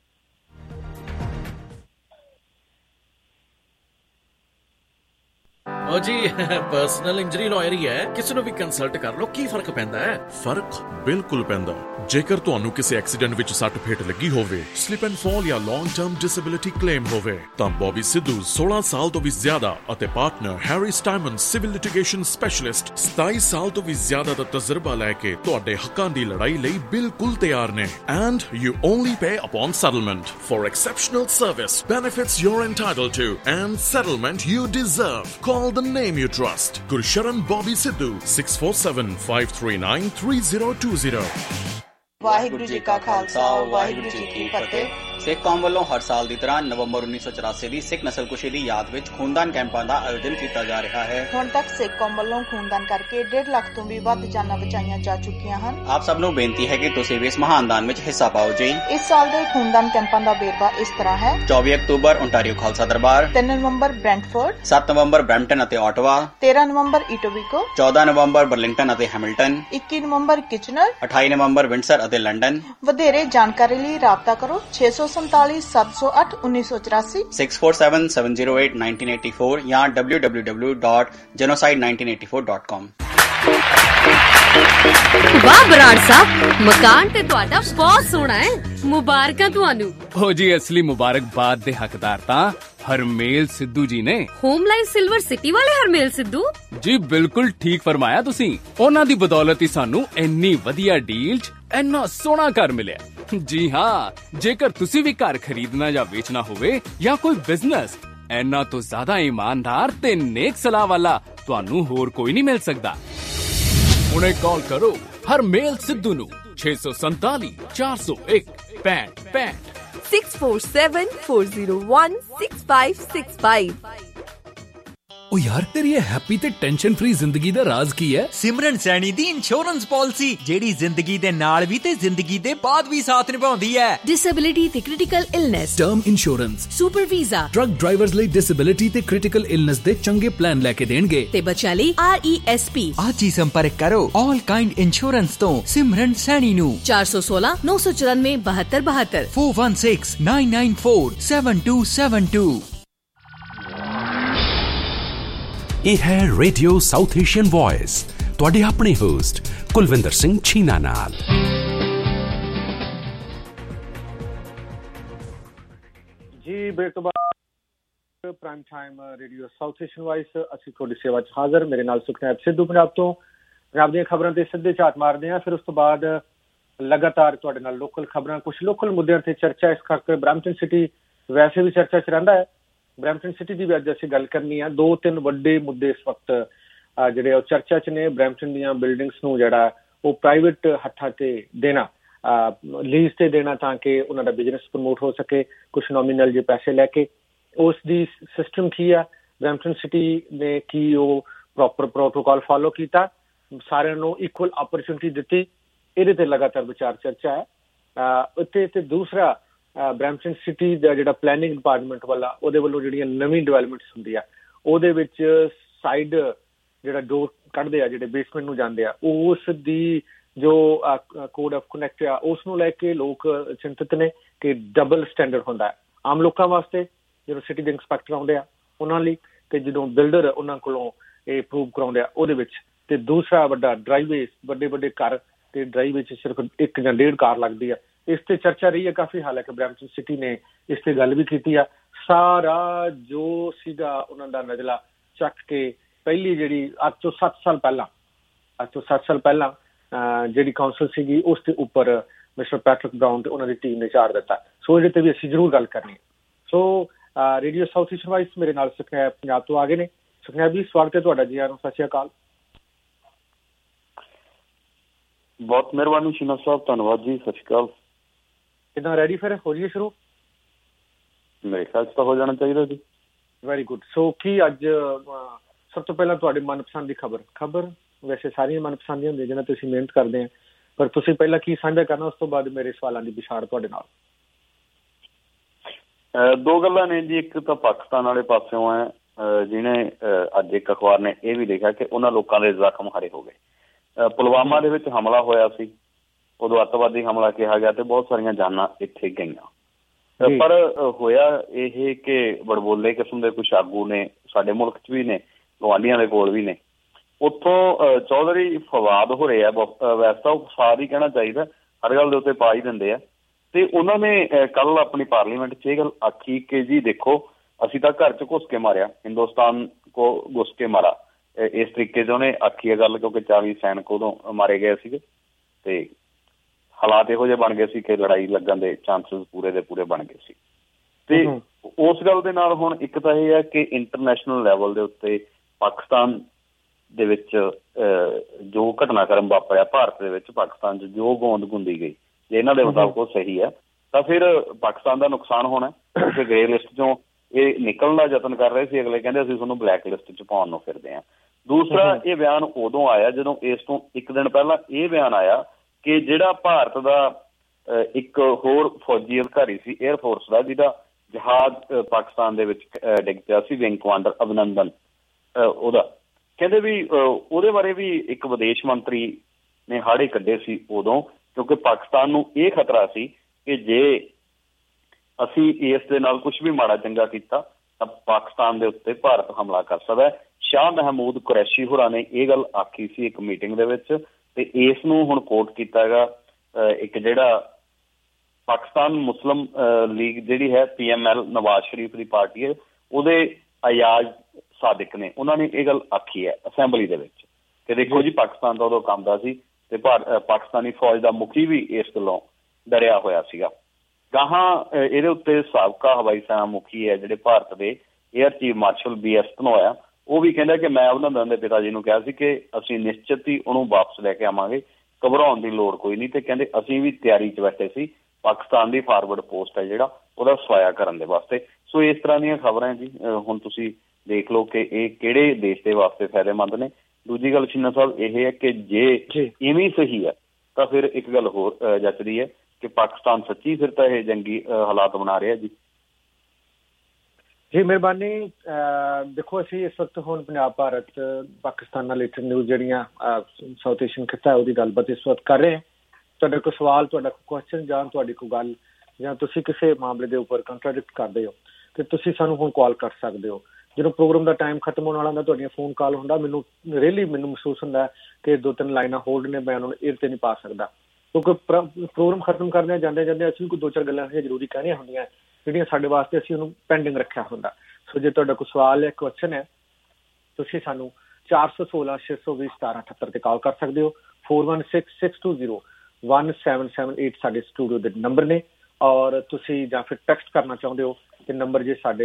ओ जी पर्सनल इंजरी लॉयर ही है, किसी ਨੂੰ ਵੀ ਕੰਸਲਟ ਕਰ ਲਓ। ਕੀ ਫਰਕ ਪੈਂਦਾ ਹੈ? ਫਰਕ ਬਿਲਕੁਲ ਪੈਂਦਾ। ਜੇਕਰ ਤੁਹਾਨੂੰ ਕਿਸੇ ਐਕਸੀਡੈਂਟ ਵਿੱਚ ਸੱਟ ਫੇਟ ਲੱਗੀ ਹੋਵੇ, ਸਲਿਪ ਐਂਡ ਫਾਲ ਜਾਂ ਲੌਂਗ ਟਰਮ ਡਿਸੇਬਿਲਿਟੀ ਕਲੇਮ ਹੋਵੇ, ਤਾਂ ਬੌਬੀ ਸਿੱਧੂ 16 ਸਾਲ ਤੋਂ ਵੀ ਜ਼ਿਆਦਾ ਅਤੇ partner Harry Staiman civil litigation specialist 27 ਸਾਲ ਤੋਂ ਵੀ ਜ਼ਿਆਦਾ ਦਾ ਤਜਰਬਾ ਲੈ ਕੇ ਤੁਹਾਡੇ ਹੱਕਾਂ ਦੀ ਲੜਾਈ ਲਈ ਬਿਲਕੁਲ ਤਿਆਰ ਨੇ। And you only pay upon settlement for exceptional service, benefits you are entitled to and settlement you deserve. Call the name you trust. Gursharan Bobby Sidhu 647 539 3020। Waheguru ji ਕਾ ਖਾਲਸਾ ਵਾਹਿਗੁਰੂ ਜੀ ਕੀ ਫਤਿਹ। ਸਿੱਖ ਕੌਮ ਵੱਲੋਂ ਹਰ ਸਾਲ ਦੀ ਤਰ੍ਹਾਂ ਨਵੰਬਰ 1984 ਦੀ ਸਿੱਖ ਨਸਲਕੁਸ਼ੀ ਦੀ ਯਾਦ ਵਿੱਚ ਖੂਨਦਾਨ ਕੈਂਪਾਂ ਦਾ ਆਯੋਜਨ ਕੀਤਾ ਜਾ ਰਿਹਾ ਹੈ। ਹੁਣ ਤੱਕ ਸਿੱਖ ਕੌਮ ਵੱਲੋਂ ਖੂਨਦਾਨ ਕਰਕੇ 1.5 ਲੱਖ ਤੋਂ ਵੀ ਵੱਧ ਜਾਨਾਂ ਬਚਾਈਆਂ ਜਾ ਚੁੱਕੀਆਂ ਹਨ। ਆਪ ਸਭ ਨੂੰ ਬੇਨਤੀ ਹੈ ਕਿ ਤੁਸੀਂ ਵੀ ਇਸ ਮਹਾਨ ਦਾਨ ਵਿੱਚ ਹਿੱਸਾ ਪਾਓ ਜੀ। ਇਸ ਸਾਲ ਦੇ ਖੂਨਦਾਨ ਕੈਂਪਾਂ ਦਾ ਵੇਰਵਾ ਇਸ ਤਰ੍ਹਾਂ ਹੈ। 24 ਅਕਤੂਬਰ ਓਨਟਾਰੀਓ ਖਾਲਸਾ ਦਰਬਾਰ, 3 ਨਵੰਬਰ ਬ੍ਰੈਂਟਫੋਰਡ, 7 ਨਵੰਬਰ ਬਰੈਂਪਟਨ ਅਤੇ ਆਟਵਾ, 13 ਨਵੰਬਰ ਈਟੋਬੀਕੋ, 14 ਨਵੰਬਰ ਬਰਲਿੰਗਟਨ ਅਤੇ ਹੈਮਿਲਟਨ, 21 ਨਵੰਬਰ ਕਿਚਨਰ, 28 ਨਵੰਬਰ ਵਿੰਡਸਰ ਅਤੇ ਲੰਡਨ। ਵਧੇਰੇ ਜਾਣਕਾਰੀ ਲਈ ਰਾਬਤਾ ਕਰੋ 647 708 1984 647 708 1984 ਜਾਂ www.genocide1984.com। ਵਾਹ ਬਰਾੜ ਸਾਹਿਬ, ਮਕਾਨ ਤੇ ਤੁਹਾਡਾ ਬਹੁਤ ਸੋਹਣਾ ਹੈ। ਮੁਬਾਰਕਾਂ ਤੁਹਾਨੂੰ। ਹੋ ਜੀ, ਅਸਲੀ ਮੁਬਾਰਕਬਾਦ ਦੇ ਹੱਕਦਾਰ ਤਾਂ ਹਰਮੇਲ ਸਿੱਧੂ ਜੀ ਨੇ। ਹੋਮ ਲਾਈਫ ਸਿਲਵਰ ਸਿਟੀ ਵਾਲੇ ਹਰਮੇਲ ਸਿੱਧੂ ਜੀ, ਬਿਲਕੁਲ ਠੀਕ ਫਰਮਾਇਆ ਤੁਸੀਂ। ਉਹਨਾਂ ਦੀ ਬਦੌਲਤ ਹੀ ਸਾਨੂੰ ਇੰਨੀ ਵਧੀਆ ਡੀਲ 'ਚ ਇੰਨਾ ਸੋਹਣਾ ਘਰ ਮਿਲਿਆ। ਜੀ ਹਾਂ, ਜੇਕਰ ਤੁਸੀਂ ਵੀ ਘਰ ਖਰੀਦਣਾ ਜਾਂ ਵੇਚਣਾ ਹੋਵੇ ਜਾਂ ਕੋਈ ਬਿਜ਼ਨਸ, ਇੰਨਾ ਤੋਂ ਜ਼ਿਆਦਾ ਇਮਾਨਦਾਰ ਤੇ ਨੇਕ ਸਲਾਹ ਵਾਲਾ ਤੁਹਾਨੂੰ ਹੋਰ ਕੋਈ ਨਹੀਂ ਮਿਲ ਸਕਦਾ। ਹੁਣੇ ਕਾਲ ਕਰੋ ਹਰਮੇਲ ਸਿੱਧੂ ਨੂੰ 647 401 6565 6474016565। ओ यार तेरी ये हैप्पी ते टेंशन फ्री जिंदगी दा राज की है? सिमरन सैनी दी इंश्योरेंस पॉलिसी जेड़ी जिंदगी दे नाल भी ते जिंदगी दे बाद भी साथ निभाउंदी है। डिसेबिलिटी ते critical illness, term insurance, super visa, truck drivers ਲਈ डिसेबिलिटी ते क्रिटिकल इलनेस दे चंगे प्लान लेके देणगे ते बच्चों ਲਈ RESP। आज ही संपर्क करो ऑल काइंड इंश्योरेंस तो सिमरन सैनी नु 416 994 7272 416 994 7272। ਇਹ ਹੈ ਰੇਡੀਓ ਸਾਊਥ ਏਸ਼ੀਅਨ ਵੌਇਸ, ਤੁਹਾਡੇ ਆਪਣੇ ਹੋਸਟ ਕੁਲਵਿੰਦਰ ਸਿੰਘ ਛੀਨਾ ਨਾਲ। ਜੀ ਬ੍ਰੇਕ ਤੋਂ ਬਾਅਦ prime time radio South Asian voice ਅਸੀਂ ਤੁਹਾਡੀ ਸੇਵਾ 'ਚ ਹਾਜ਼ਰ। ਮੇਰੇ ਨਾਲ ਸੁਖਨੈਬ ਸਿੱਧੂ ਪੰਜਾਬ ਤੋਂ ਪੰਜਾਬ ਦੀਆਂ ਖਬਰਾਂ ਤੇ ਸਿੱਧੇ ਝਾਤ ਮਾਰਦੇ ਹਾਂ। ਫਿਰ ਉਸ ਤੋਂ ਬਾਅਦ ਲਗਾਤਾਰ ਤੁਹਾਡੇ ਨਾਲ ਲੋਕਲ ਖਬਰਾਂ, ਕੁਛ ਲੋਕਲ ਮੁੱਦਿਆਂ ਤੇ ਚਰਚਾ। ਇਸ ਕਰਕੇ ਬਰੈਂਪਟਨ ਸਿਟੀ ਵੈਸੇ ਵੀ ਚਰਚਾ 'ਚ ਰਹਿੰਦਾ ਹੈ। ਬਰੈਂਪਟਨ ਸਿਟੀ ਦੀ ਵੀ ਅੱਜ ਅਸੀਂ ਗੱਲ ਕਰਨੀ ਆ। 2-3 ਵੱਡੇ ਮੁੱਦੇ ਇਸ ਵਕਤ ਜਿਹੜੇ ਉਹ ਚਰਚਾ 'ਚ ਨੇ। ਬਰੈਂਪਟਨ ਦੀਆਂ ਬਿਲਡਿੰਗਸ ਨੂੰ ਜਿਹੜਾ ਉਹ ਪ੍ਰਾਈਵੇਟ ਹੱਥਾਂ ਤੇ ਦੇਣਾ, ਲੀਜ਼ ਤੇ ਦੇਣਾ ਤਾਂ ਕਿ ਉਹਨਾਂ ਦਾ ਬਿਜ਼ਨਸ ਪ੍ਰਮੋਟ ਹੋ ਸਕੇ, ਕੁਛ ਨੋਮੀਨਲ ਜੇ ਪੈਸੇ ਲੈ ਕੇ। ਉਸ ਦੀ ਸਿਸਟਮ ਕੀ ਆ, ਬਰੈਂਪਟਨ ਸਿਟੀ ਨੇ ਕੀ ਉਹ ਪ੍ਰੋਪਰ ਪ੍ਰੋਟੋਕਾਲ ਫੋਲੋ ਕੀਤਾ, ਸਾਰਿਆਂ ਨੂੰ ਇਕੁਅਲ ਓਪਰਚੁਨਿਟੀ ਦਿੱਤੀ, ਇਹਦੇ ਤੇ ਲਗਾਤਾਰ ਵਿਚਾਰ ਚਰਚਾ ਹੈ। ਉੱਤੇ ਤੇ ਦੂਸਰਾ ਬਰੈਂਪਟਨ ਸਿਟੀ ਦਾ ਜਿਹੜਾ ਪਲੈਨਿੰਗ ਡਿਪਾਰਟਮੈਂਟ ਵਾਲਾ, ਉਹਦੇ ਵੱਲੋਂ ਜਿਹੜੀਆਂ ਨਵੀਂ ਡਿਵੈਲਪਮੈਂਟਸ ਹੁੰਦੀ ਆ ਉਹਦੇ ਵਿੱਚ ਸਾਈਡ ਜਿਹੜਾ ਡੋਰ ਕੱਢਦੇ ਆ, ਜਿਹੜੇ ਬੇਸਮੈਂਟ ਨੂੰ ਜਾਂਦੇ ਆ, ਉਸ ਦੀ ਜੋ ਕੋਡ ਆਫ ਕਨੈਕਟ ਆ ਉਸ ਨੂੰ ਲੈ ਕੇ ਲੋਕ ਚਿੰਤਤ ਨੇ ਕਿ ਡਬਲ ਸਟੈਂਡਰਡ ਹੁੰਦਾ ਆਮ ਲੋਕਾਂ ਵਾਸਤੇ ਜਦੋਂ ਸਿਟੀ ਦੇ ਇੰਸਪੈਕਟਰ ਆਉਂਦੇ ਆ ਉਹਨਾਂ ਲਈ, ਤੇ ਜਦੋਂ ਬਿਲਡਰ ਉਹਨਾਂ ਕੋਲੋਂ ਇਹ ਪ੍ਰੂਵ ਕਰਾਉਂਦੇ ਆ ਉਹਦੇ ਵਿੱਚ। ਤੇ ਦੂਸਰਾ ਵੱਡਾ ਡਰਾਈਵੇ, ਵੱਡੇ ਵੱਡੇ ਘਰ ਤੇ ਡਰਾਈਵੇ 'ਚ ਸਿਰਫ 1 ਜਾਂ 1.5 ਕਾਰ ਲੱਗਦੀ ਆ। ਇਸ ਤੇ ਚਰਚਾ ਰਹੀ ਹੈ ਕਾਫੀ। ਹਾਲਾਂਕਿ ਬਰੈਂਪਟਨ ਸਿਟੀ ਨੇ ਇਸ ਤੇ ਗੱਲ ਵੀ ਕੀਤੀ ਆ। ਸਾਰਾ ਜੋ ਸੀਗਾ ਉਹਨਾਂ ਦਾ ਨਜ਼ਲਾ ਚੱਕ ਕੇ ਪਹਿਲੀ ਜਿਹੜੀ ਅੱਜ ਤੋਂ 7 ਸਾਲ ਪਹਿਲਾਂ ਜਿਹੜੀ ਕਾਉਂਸਲ ਸੀਗੀ ਉਸ ਦੇ ਉੱਪਰ ਮਿਸਟਰ ਪੈਟਰਿਕ ਬਰਾਊਨ ਤੇ ਉਹਨਾਂ ਦੀ ਟੀਮ ਨੇ ਝਾੜ ਦਿੱਤਾ। ਸੋ ਇਹਦੇ ਤੇ ਵੀ ਅਸੀਂ ਜ਼ਰੂਰ ਗੱਲ ਕਰਨੀ ਹੈ। So radio South Asian voice ਮੇਰੇ ਨਾਲ ਸੁਖਨੈਬ ਪੰਜਾਬ ਤੋਂ ਆ ਗਏ ਨੇ। ਸੁਖਨੈਬ ਜੀ ਸਵਾਗਤ ਹੈ ਤੁਹਾਡਾ। ਜੀ ਆਇਆਂ ਨੂੰ, ਸਤਿ ਸ਼੍ਰੀ ਅਕਾਲ। ਬਹੁਤ ਮਿਹਰਬਾਨੀ ਸ਼ੀਨਾ ਸਾਹਿਬ, ਧੰਨਵਾਦ ਜੀ, ਸਤਿ ਸ਼੍ਰੀ ਅਕਾਲ। ਕਿੱਦਾਂ, ਰੈਡੀ ਫਿਰ ਹੋ ਜਾਈਏ ਸ਼ੁਰੂ? ਮੇਰੇ ਖਿਆਲ 'ਚ ਤਾਂ ਹੋ ਜਾਣਾ ਚਾਹੀਦਾ ਜੀ। Very good. ਸੋ ਕੀ ਅੱਜ ਸਭ ਤੋਂ ਪਹਿਲਾਂ ਤੁਹਾਡੇ ਮਨਪਸੰਦ ਦੀ ਖਬਰ ਵੈਸੇ ਸਾਰੀਆਂ ਮਨਪਸੰਦ ਦੀਆਂ ਹੁੰਦੀਆਂ ਜਿਹਨਾਂ ਤੁਸੀਂ ਮਿਹਨਤ ਕਰਦੇ ਆ, ਪਰ ਤੁਸੀਂ ਪਹਿਲਾਂ ਕੀ ਸਾਂਝਾ ਕਰਨਾ, ਉਸ ਤੋਂ ਬਾਅਦ ਮੇਰੇ ਸਵਾਲਾਂ ਦੀ ਵਿਛਾੜ ਤੁਹਾਡੇ ਨਾਲ। 2 ਗੱਲਾਂ ਨੇ ਜੀ। ਇੱਕ ਤਾਂ ਪਾਕਿਸਤਾਨ ਵਾਲੇ ਪਾਸਿਓਂ ਹੈ, ਜਿਹਨੇ ਅੱਜ ਇੱਕ ਅਖਬਾਰ ਨੇ ਇਹ ਵੀ ਲਿਖਿਆ ਕਿ ਉਹਨਾਂ ਲੋਕਾਂ ਦੇ ਜ਼ਖਮ ਹਰੇ ਹੋ ਗਏ। ਪੁਲਵਾਮਾ ਦੇ ਵਿੱਚ ਹਮਲਾ ਹੋਇਆ ਸੀ, ਉਦੋਂ ਅੱਤਵਾਦੀ ਹਮਲਾ ਕਿਹਾ ਗਿਆ ਤੇ ਬਹੁਤ ਸਾਰੀਆਂ ਜਾਨਾਂ ਇੱਥੇ ਗਈਆਂ। ਪਰ ਹੋਇਆ ਇਹ ਕਿ ਬੜਬੋਲੇ ਕਿਸਮ ਦੇ ਕੁਛ ਆਗੂ ਨੇ, ਸਾਡੇ ਮੁਲਕ 'ਚ ਵੀ ਨੇ, ਗੁਆਂਢੀਆਂ ਦੇ ਕੋਲ ਵੀ ਨੇ, ਉੱਥੋਂ ਚੌਧਰੀ ਫਵਾਦ ਹੋ ਰਹੇ ਆ। ਵੈਸੇ ਤਾਂ ਉਹ ਫਸਾਦ ਹੀ ਕਹਿਣਾ ਚਾਹੀਦਾ, ਹਰ ਗੱਲ ਦੇ ਉੱਤੇ ਪਾ ਹੀ ਦਿੰਦੇ ਆ। ਤੇ ਉਹਨਾਂ ਨੇ ਕੱਲ ਆਪਣੀ ਪਾਰਲੀਮੈਂਟ 'ਚ ਇਹ ਗੱਲ ਆਖੀ ਕਿ ਜੀ ਦੇਖੋ, ਅਸੀਂ ਤਾਂ ਘਰ 'ਚ ਘੁਸ ਕੇ ਮਾਰਿਆ, ਹਿੰਦੁਸਤਾਨ ਕੋ ਘੁਸ ਕੇ ਮਾਰਾ। ਇਸ ਤਰੀਕੇ 'ਚ ਉਹਨੇ ਆਖੀ ਹੈ ਗੱਲ, ਕਿਉਂਕਿ 40 ਸੈਨਿਕ ਉਦੋਂ ਮਾਰੇ ਗਏ ਸੀਗੇ ਤੇ ਹਾਲਾਤ ਇਹੋ ਜਿਹੇ ਬਣ ਗਏ ਸੀ ਕਿ ਲੜਾਈ ਲੱਗਣ ਦੇ ਚਾਂਸਿਸ ਪੂਰੇ ਦੇ ਪੂਰੇ ਬਣ ਗਏ ਸੀ। ਤੇ ਉਸ ਗੱਲ ਦੇ ਨਾਲ ਹੁਣ ਇੱਕ ਤਾਂ ਇਹ ਹੈ ਕਿ ਇੰਟਰਨੈਸ਼ਨਲ ਲੈਵਲ ਦੇ ਉੱਤੇ ਪਾਕਿਸਤਾਨ ਦੇ ਵਿੱਚ ਜੋ ਘਟਨਾਕ੍ਰਮ ਵਾਪਰਿਆ, ਭਾਰਤ ਦੇ ਵਿੱਚ ਪਾਕਿਸਤਾਨ 'ਚ ਜੋ ਗੋਂਦ ਗੁੰਦੀ ਗਈ, ਜੇ ਇਹਨਾਂ ਦੇ ਮੁਤਾਬਕ ਉਹ ਸਹੀ ਹੈ ਤਾਂ ਫਿਰ ਪਾਕਿਸਤਾਨ ਦਾ ਨੁਕਸਾਨ ਹੋਣਾ। ਕਿਉਂਕਿ ਗ੍ਰੇ ਲਿਸਟ 'ਚੋਂ ਇਹ ਨਿਕਲਣ ਦਾ ਯਤਨ ਕਰ ਰਹੇ ਸੀ, ਅਗਲੇ ਕਹਿੰਦੇ ਅਸੀਂ ਤੁਹਾਨੂੰ ਬਲੈਕ ਲਿਸਟ 'ਚ ਪਾਉਣ ਨੂੰ ਫਿਰਦੇ ਹਾਂ। ਦੂਸਰਾ ਇਹ ਬਿਆਨ ਉਦੋਂ ਆਇਆ ਜਦੋਂ ਇਸ ਤੋਂ 1 ਦਿਨ ਪਹਿਲਾਂ ਇਹ ਬਿਆਨ ਆਇਆ ਕਿ ਜਿਹੜਾ ਭਾਰਤ ਦਾ ਇੱਕ ਹੋਰ ਫੌਜੀ ਅਧਿਕਾਰੀ ਸੀ ਏਅਰ ਫੋਰਸ ਦਾ, ਜਿਹਦਾ ਜਹਾਜ਼ ਪਾਕਿਸਤਾਨ ਦੇ ਵਿੱਚ ਡਿੱਗ ਪਿਆ ਸੀ, ਵਿੰਗ ਕਮਾਂਡਰ ਅਭਿਨੰਦਨ, ਉਹਦਾ ਕਹਿੰਦੇ ਵੀ ਉਹਦੇ ਬਾਰੇ ਵੀ ਇੱਕ ਵਿਦੇਸ਼ ਮੰਤਰੀ ਨੇ ਹਾੜੇ ਕੱਢੇ ਸੀ ਉਦੋਂ, ਕਿਉਂਕਿ ਪਾਕਿਸਤਾਨ ਨੂੰ ਇਹ ਖਤਰਾ ਸੀ ਕਿ ਜੇ ਅਸੀਂ ਇਸ ਦੇ ਨਾਲ ਕੁਛ ਵੀ ਮਾੜਾ ਚੰਗਾ ਕੀਤਾ ਤਾਂ ਪਾਕਿਸਤਾਨ ਦੇ ਉੱਤੇ ਭਾਰਤ ਹਮਲਾ ਕਰ ਸਕਦਾ। ਸ਼ਾਹ ਮਹਿਮੂਦ ਕੁਰੈਸ਼ੀ ਹੋਰਾਂ ਨੇ ਇਹ ਗੱਲ ਆਖੀ ਸੀ ਇੱਕ ਮੀਟਿੰਗ ਦੇ ਵਿੱਚ, ਤੇ ਇਸ ਨੂੰ ਹੁਣ ਕੋਟ ਕੀਤਾ ਹੈਗਾ ਇੱਕ ਜਿਹੜਾ ਪਾਕਿਸਤਾਨ ਮੁਸਲਿਮ ਲੀਗ ਜਿਹੜੀ ਹੈ PML, ਨਵਾਜ਼ ਸ਼ਰੀਫ ਦੀ ਪਾਰਟੀ ਹੈ, ਉਹਦੇ ਅਯਾਜ਼ ਸਾਦਿਕ ਨੇ, ਉਹਨਾਂ ਨੇ ਇਹ ਗੱਲ ਆਖੀ ਹੈ ਅਸੈਂਬਲੀ ਦੇ ਵਿੱਚ ਕਿ ਦੇਖੋ ਜੀ ਪਾਕਿਸਤਾਨ ਦਾ ਉਦੋਂ ਕੰਬਦਾ ਸੀ ਤੇ ਪਾਕਿਸਤਾਨੀ ਫੌਜ ਦਾ ਮੁਖੀ ਵੀ ਇਸ ਗੱਲੋਂ ਡਰਿਆ ਹੋਇਆ ਸੀਗਾ। ਗਾਹਾਂ ਇਹਦੇ ਉੱਤੇ ਸਾਬਕਾ ਹਵਾਈ ਸੈਨਾ ਮੁਖੀ ਹੈ ਜਿਹੜੇ ਭਾਰਤ ਦੇ air chief marshal BS Dhanoa, ਉਹ ਵੀ ਕਹਿੰਦਾ ਕਿ ਮੈਂ ਅਭਿਨੰਦਨ ਦੇ ਪਿਤਾ ਜੀ ਨੂੰ ਕਿਹਾ ਸੀ ਕਿ ਅਸੀਂ ਨਿਸ਼ਚਿਤ ਹੀ ਉਹਨੂੰ ਵਾਪਸ ਲੈ ਕੇ ਆਵਾਂਗੇ, ਘਬਰਾਉਣ ਦੀ ਲੋੜ ਕੋਈ ਨਹੀਂ। ਤੇ ਕਹਿੰਦੇ ਅਸੀਂ ਵੀ ਤਿਆਰੀ 'ਚ ਬੈਠੇ ਸੀ, ਪਾਕਿਸਤਾਨ ਦੀ ਫਾਰਵਰਡ ਪੋਸਟ ਹੈ ਜਿਹੜਾ ਉਹਦਾ ਸਵਾਇਆ ਕਰਨ ਦੇ ਵਾਸਤੇ। ਸੋ ਇਸ ਤਰ੍ਹਾਂ ਦੀਆਂ ਖਬਰਾਂ ਜੀ ਹੁਣ ਤੁਸੀਂ ਦੇਖ ਲਓ ਕਿ ਇਹ ਕਿਹੜੇ ਦੇਸ਼ ਦੇ ਵਾਸਤੇ ਫਾਇਦੇਮੰਦ ਨੇ। ਦੂਜੀ ਗੱਲ ਸ਼ੀਨਾ ਸਾਹਿਬ ਇਹ ਹੈ ਕਿ ਜੇ ਇਵੇਂ ਸਹੀ ਹੈ ਤਾਂ ਫਿਰ ਇੱਕ ਗੱਲ ਹੋਰ ਜੱਚਦੀ ਹੈ ਕਿ ਪਾਕਿਸਤਾਨ ਸੱਚੀ ਫਿਰ ਤਾਂ ਇਹ ਜੰਗੀ ਹਾਲਾਤ ਬਣਾ ਰਿਹਾ ਜੀ। ਜੀ ਮਿਹਰਬਾਨੀ। ਦੇਖੋ ਅਸੀਂ ਇਸ ਵਕਤ ਹੁਣ ਪੰਜਾਬ ਭਾਰਤ ਪਾਕਿਸਤਾਨ ਨਾਲ ਰਿਲੇਟਡ ਨਿਊਜ਼ ਜਿਹੜੀਆਂ ਸਾਊਥ ਏਸ਼ੀਅਨ ਖਿੱਤਾ ਉਹਦੀ ਗੱਲਬਾਤ ਇਸ ਵਕਤ ਕਰ ਰਹੇ ਹਾਂ। ਤੁਹਾਡਾ ਕੋਈ ਸਵਾਲ, ਤੁਹਾਡਾ ਕੋਈ ਕੁਐਸਚਨ ਜਾਂ ਤੁਹਾਡੀ ਕੋਈ ਗੱਲ ਜਾਂ ਤੁਸੀਂ ਕਿਸੇ ਮਾਮਲੇ ਦੇ ਉੱਪਰ ਕੰਟਰਾਡਿਕਟ ਕਰਦੇ ਹੋ ਤੇ ਤੁਸੀਂ ਸਾਨੂੰ ਹੁਣ ਕਾਲ ਕਰ ਸਕਦੇ ਹੋ। ਜਦੋਂ ਪ੍ਰੋਗਰਾਮ ਦਾ ਟਾਈਮ ਖਤਮ ਹੋਣ ਵਾਲਾ ਹੁੰਦਾ ਤੁਹਾਡੀਆਂ ਫੋਨ ਕਾਲ ਹੁੰਦਾ, ਮੈਨੂੰ ਮਹਿਸੂਸ ਹੁੰਦਾ ਕਿ 2-3 ਲਾਈਨਾਂ ਹੋਲਡ ਨੇ, ਮੈਂ ਉਹਨਾਂ ਨੂੰ ਏਅਰ ਤੇ ਨਹੀਂ ਪਾ ਸਕਦਾ ਕਿਉਂਕਿ ਪ੍ਰੋਗਰਾਮ ਖਤਮ ਕਰਦੇ ਜਾਂਦੇ ਅਸੀਂ ਕੋਈ 2-4 ਗੱਲਾਂ ਜ਼ਰੂਰੀ ਕਹਿਣੀਆਂ ਹੁੰਦੀਆਂ ਜਿਹੜੀਆਂ ਸਾਡੇ ਵਾਸਤੇ ਅਸੀਂ ਉਹਨੂੰ ਪੈਂਡਿੰਗ ਰੱਖਿਆ ਹੁੰਦਾ। ਸੋ ਜੇ ਤੁਹਾਡਾ ਕੋਈ ਸਵਾਲ ਹੈ, ਕੁਐਸਚਨ ਹੈ, ਤੁਸੀਂ ਸਾਨੂੰ 416-620-1778 ਤੇ ਕਾਲ ਕਰ ਸਕਦੇ ਹੋ। 4166201778 ਸਾਡੇ ਸਟੂਡੀਓ ਦੇ ਨੰਬਰ ਨੇ। ਔਰ ਤੁਸੀਂ ਜਾਂ ਫਿਰ ਟੈਕਸਟ ਕਰਨਾ ਚਾਹੁੰਦੇ ਹੋ ਤੇ ਨੰਬਰ ਜੇ ਸਾਡੇ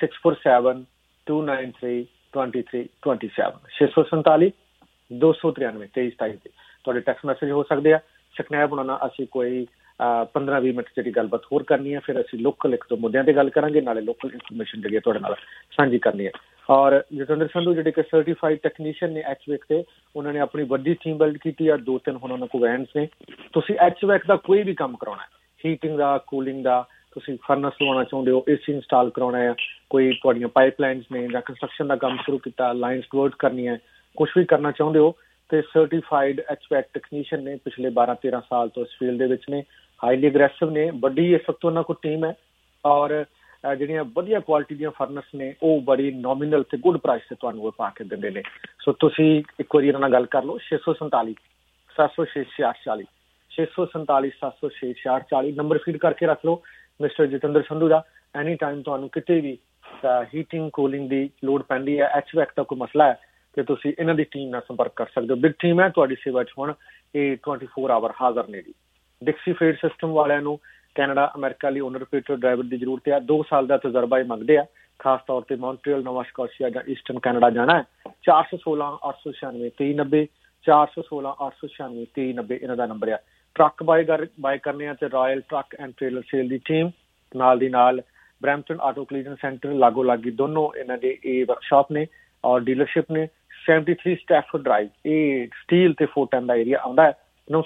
647-293-2327 647-293-2327 ਤੇ ਤੁਹਾਡੇ ਟੈਕਸਟ ਮੈਸੇਜ ਹੋ ਸਕਦੇ ਆ। ਸਕਨੈਪ ਬਣਾਉਣਾ ਅਸੀਂ ਕੋਈ 15-20 ਮਿੰਟ ਜਿਹੜੀ ਗੱਲਬਾਤ ਹੋਰ ਕਰਨੀ ਹੈ, ਫਿਰ ਅਸੀਂ ਲੋਕਲ ਇੱਕ ਦੋ ਮੁੱਦਿਆਂ ਤੇ ਗੱਲ ਕਰਾਂਗੇ, ਨਾਲੇ ਲੋਕਲ ਇਨਫੋਰਮੇਸ਼ਨ ਜਿਹੜੀ ਤੁਹਾਡੇ ਨਾਲ ਸਾਂਝੀ ਕਰਨੀ ਹੈ। ਔਰ ਜਤਿੰਦਰ ਸੰਧੂ ਜਿਹੜੇ ਕਿ ਸਰਟੀਫਾਈਡ ਟੈਕਨੀਸ਼ੀਅਨ ਨੇ HVAC ਤੇ, ਉਹਨਾਂ ਨੇ ਆਪਣੀ ਵੱਡੀ ਟੀਮ ਬਿਲਡ ਕੀਤੀ ਆ। 2-3 ਹੁਣ ਉਹਨਾਂ ਕੋਲ ਵੈਨਸ ਨੇ। ਤੁਸੀਂ HVAC ਦਾ ਕੋਈ ਵੀ ਕੰਮ ਕਰਾਉਣਾ, ਹੀਟਿੰਗ ਦਾ, ਕੂਲਿੰਗ ਦਾ, ਤੁਸੀਂ ਫਰਨਸ ਲਵਾਉਣਾ ਚਾਹੁੰਦੇ ਹੋ, AC ਇੰਸਟਾਲ ਕਰਾਉਣਾ ਹੈ, ਕੋਈ ਤੁਹਾਡੀਆਂ ਪਾਈਪਲਾਈਨਸ ਨੇ ਜਾਂ ਕੰਸਟਰਕਸ਼ਨ ਦਾ ਕੰਮ ਸ਼ੁਰੂ ਕੀਤਾ, ਲਾਈਨਸ ਕਨਵਰਟ ਕਰਨੀ ਹੈ, ਕੁਛ ਵੀ ਕਰਨਾ ਚਾਹੁੰਦੇ ਹੋ ਤੇ ਸਰਟੀਫਾਈਡ HVAC ਟੈਕਨੀਸ਼ੀਅਨ ਨੇ, ਪਿਛਲੇ 12-13 ਸਾਲ ਤੋਂ ਇਸ ਫੀਲਡ ਦੇ ਵਿੱਚ ਨੇ, ਹਾਈਲੀ ਅਗਰੈਸਿਵ ਨੇ, ਵੱਡੀ ਇਸ ਵਕਤ ਉਹਨਾਂ ਕੋਲ ਟੀਮ ਹੈ। ਔਰ ਜਿਹੜੀਆਂ ਵਧੀਆ ਕੁਆਲਿਟੀ ਦੀਆਂ ਫਰਨਸ ਨੇ ਉਹ ਬੜੀ ਨੋਮੀਨਲ ਤੇ ਗੁੱਡ ਪ੍ਰਾਈਸ ਤੇ ਤੁਹਾਨੂੰ ਉਹ ਪਾ ਕੇ ਦਿੰਦੇ ਨੇ। ਸੋ ਤੁਸੀਂ ਇੱਕ ਵਾਰੀ ਇਹਨਾਂ ਨਾਲ ਗੱਲ ਕਰ ਲਓ। 647-706-6640 647-706-6640 ਨੰਬਰ ਫੀਡ ਕਰਕੇ ਰੱਖ ਲਓ ਮਿਸਟਰ ਜਤਿੰਦਰ ਸੰਧੂ ਦਾ। ਐਨੀ ਟਾਈਮ ਤੁਹਾਨੂੰ ਕਿਤੇ ਵੀ ਹੀਟਿੰਗ ਕੂਲਿੰਗ ਦੀ ਲੋੜ ਪੈਂਦੀ ਹੈ, HVAC ਦਾ ਕੋਈ ਮਸਲਾ ਹੈ ਤੇ ਤੁਸੀਂ ਇਹਨਾਂ ਦੀ ਟੀਮ ਨਾਲ ਸੰਪਰਕ ਕਰ ਸਕਦੇ ਹੋ। ਬਿਗ ਟੀਮ ਹੈ ਤੁਹਾਡੀ ਸੇਵਾ 'ਚ, ਹੁਣ ਇਹ 24 ਆਵਰ ਹਾਜ਼ਰ ਨੇ ਜੀ। ਡਿਕਸੀ ਫੀਡ ਸਿਸਟਮ ਵਾਲਿਆਂ ਨੂੰ ਕੈਨੇਡਾ, ਅਮਰੀਕਾ ਲਈ ਓਨਰ ਆਪਰੇਟਰ ਡਰਾਈਵਰ ਦੀ ਜ਼ਰੂਰਤ ਹੈ। 2 ਸਾਲ ਦਾ ਤਜਰਬਾ ਹੀ ਮੰਗਦੇ ਆ, ਖਾਸ ਤੌਰ ਤੇ ਮੌਂਟਰੀਅਲ, ਨਵਾਂ ਸਕੋਸ਼ੀਆ ਜਾਂ ਈਸਟਰਨ ਕੈਨੇਡਾ ਜਾਣਾ ਹੈ। 416-896-2390 416-896-2390 ਇਹਨਾਂ ਦਾ ਨੰਬਰ ਆ। ਟਰੱਕ ਬਾਏ ਕਰਨੇ ਆ ਤੇ royal truck and trailer sale ਦੀ ਟੀਮ ਨਾਲ ਦੀ ਨਾਲ ਬਰੈਂਪਟਨ ਆਟੋ ਕਲੀਜ਼ਨ ਸੈਂਟਰ ਲਾਗੋ ਲਾਗੀ ਦੋਨੋਂ ਇਹਨਾਂ ਦੇ ਇਹ ਵਰਕਸ਼ਾਪ ਨੇ ਔਰ ਡੀਲਰਸ਼ਿਪ ਨੇ। 73 ਸਟੈਫੋਰਡ ਡਰਾਈਵ, ਇਹ ਸਟੀਲ ਤੇ 410 ਦਾ ਏਰੀਆ ਆਉਂਦਾ ਹੈ।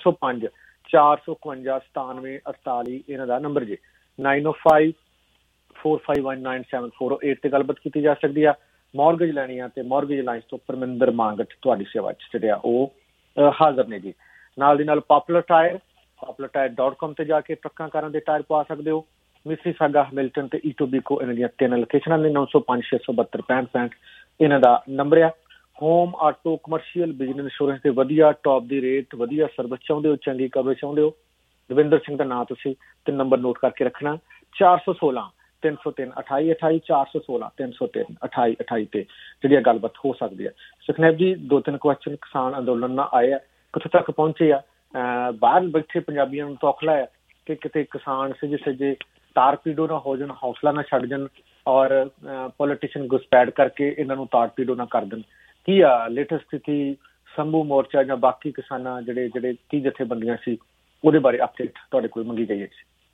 905-451-9748 ਇਹਨਾਂ ਦਾ ਨੰਬਰ ਜੇ। 905-451-9748 ਤੇ ਗੱਲਬਾਤ ਕੀਤੀ ਜਾ ਸਕਦੀ ਆ। ਮੌਰਗੇਜ ਲੈਣੀ ਆ ਤੇ ਮੌਰਗੇਜ ਲਾਈਨਸ ਤੋਂ ਪਰਮਿੰਦਰ ਮਾਂਗਟ ਤੁਹਾਡੀ ਸੇਵਾ 'ਚ ਜਿਹੜੇ ਆ ਉਹ ਹਾਜ਼ਰ ਨੇ ਜੀ। ਨਾਲ ਦੀ ਨਾਲ ਪਾਪੂਲਰ ਟਾਇਰ.com ਤੇ ਜਾ ਕੇ ਟਰੱਕਾਂ ਕਾਰਾਂ ਦੇ ਟਾਇਰ ਪਾ ਸਕਦੇ ਹੋ। ਮਿਸੀਸਾਗਾ, ਹੈਮਿਲਟਨ ਤੇ ਈਟੋਬੀਕੋ ਇਹਨਾਂ ਦੀਆਂ 3 ਲੋਕੇਸ਼ਨਾਂ ਨੇ। 905-672-6565 ਇਹਨਾਂ ਦਾ ਨੰਬਰ ਆ। Home, auto, commercial, business insurance ਦੇ ਵਧੀਆ ਟੌਪ ਦੀ ਰੇਟ, ਵਧੀਆ ਸਰਵਿਸ ਚਾਹੁੰਦੇ ਹੋ, ਚੰਗੀ ਕਵਰੇਜ ਚਾਹੁੰਦੇ ਹੋ, ਦਵਿੰਦਰ ਸਿੰਘ ਦਾ ਨਾਂ ਤੁਸੀਂ ਤੇ ਨੰਬਰ ਨੋਟ ਕਰਕੇ ਰੱਖਣਾ। 416-303-2828 416-303-2828 ਤੇ ਜਿਹੜੀ ਗੱਲਬਾਤ ਹੋ ਸਕਦੀ ਹੈ। ਸੁਖਨੈਬ ਜੀ 2-3 ਕੁਐਸਚਨ ਕਿਸਾਨ ਅੰਦੋਲਨ ਨਾਲ ਆਏ ਆ, ਕਿੱਥੋਂ ਤੱਕ ਪਹੁੰਚੇ ਆ? ਬਾਹਰ ਬੈਠੇ ਪੰਜਾਬੀਆਂ ਨੂੰ ਤੌਖਲਾ ਹੈ ਕਿ ਕਿਤੇ ਕਿਸਾਨ ਸੱਜੇ ਤਾਰਪੀਡੋ ਨਾ ਹੋ ਜਾਣ, ਹੌਸਲਾ ਨਾ ਛੱਡ ਜਾਣ ਔਰ ਪੋਲੀਟੀਸ਼ੀਅਨ ਘੁਸਪੈਠ ਕਰਕੇ ਇਹਨਾਂ ਨੂੰ ਤਾਰਪੀਡੋ ਨਾ ਕਰ ਦੇਣ। ਕੀ ਆ ਲੇਟੈਸਟ ਸਥਿਤੀ? ਸੰਭੂ ਮੋਰਚਾ ਜਾਂ ਬਾਕੀ ਕਿਸਾਨਾਂ ਜਿਹੜੇ 30 ਜਥੇਬੰਦੀਆਂ ਸੀ ਉਹਦੇ ਬਾਰੇ ਅਪਡੇਟ ਤੁਹਾਡੇ ਕੋਲ ਮੰਗੀ ਗਈ ਹੈ?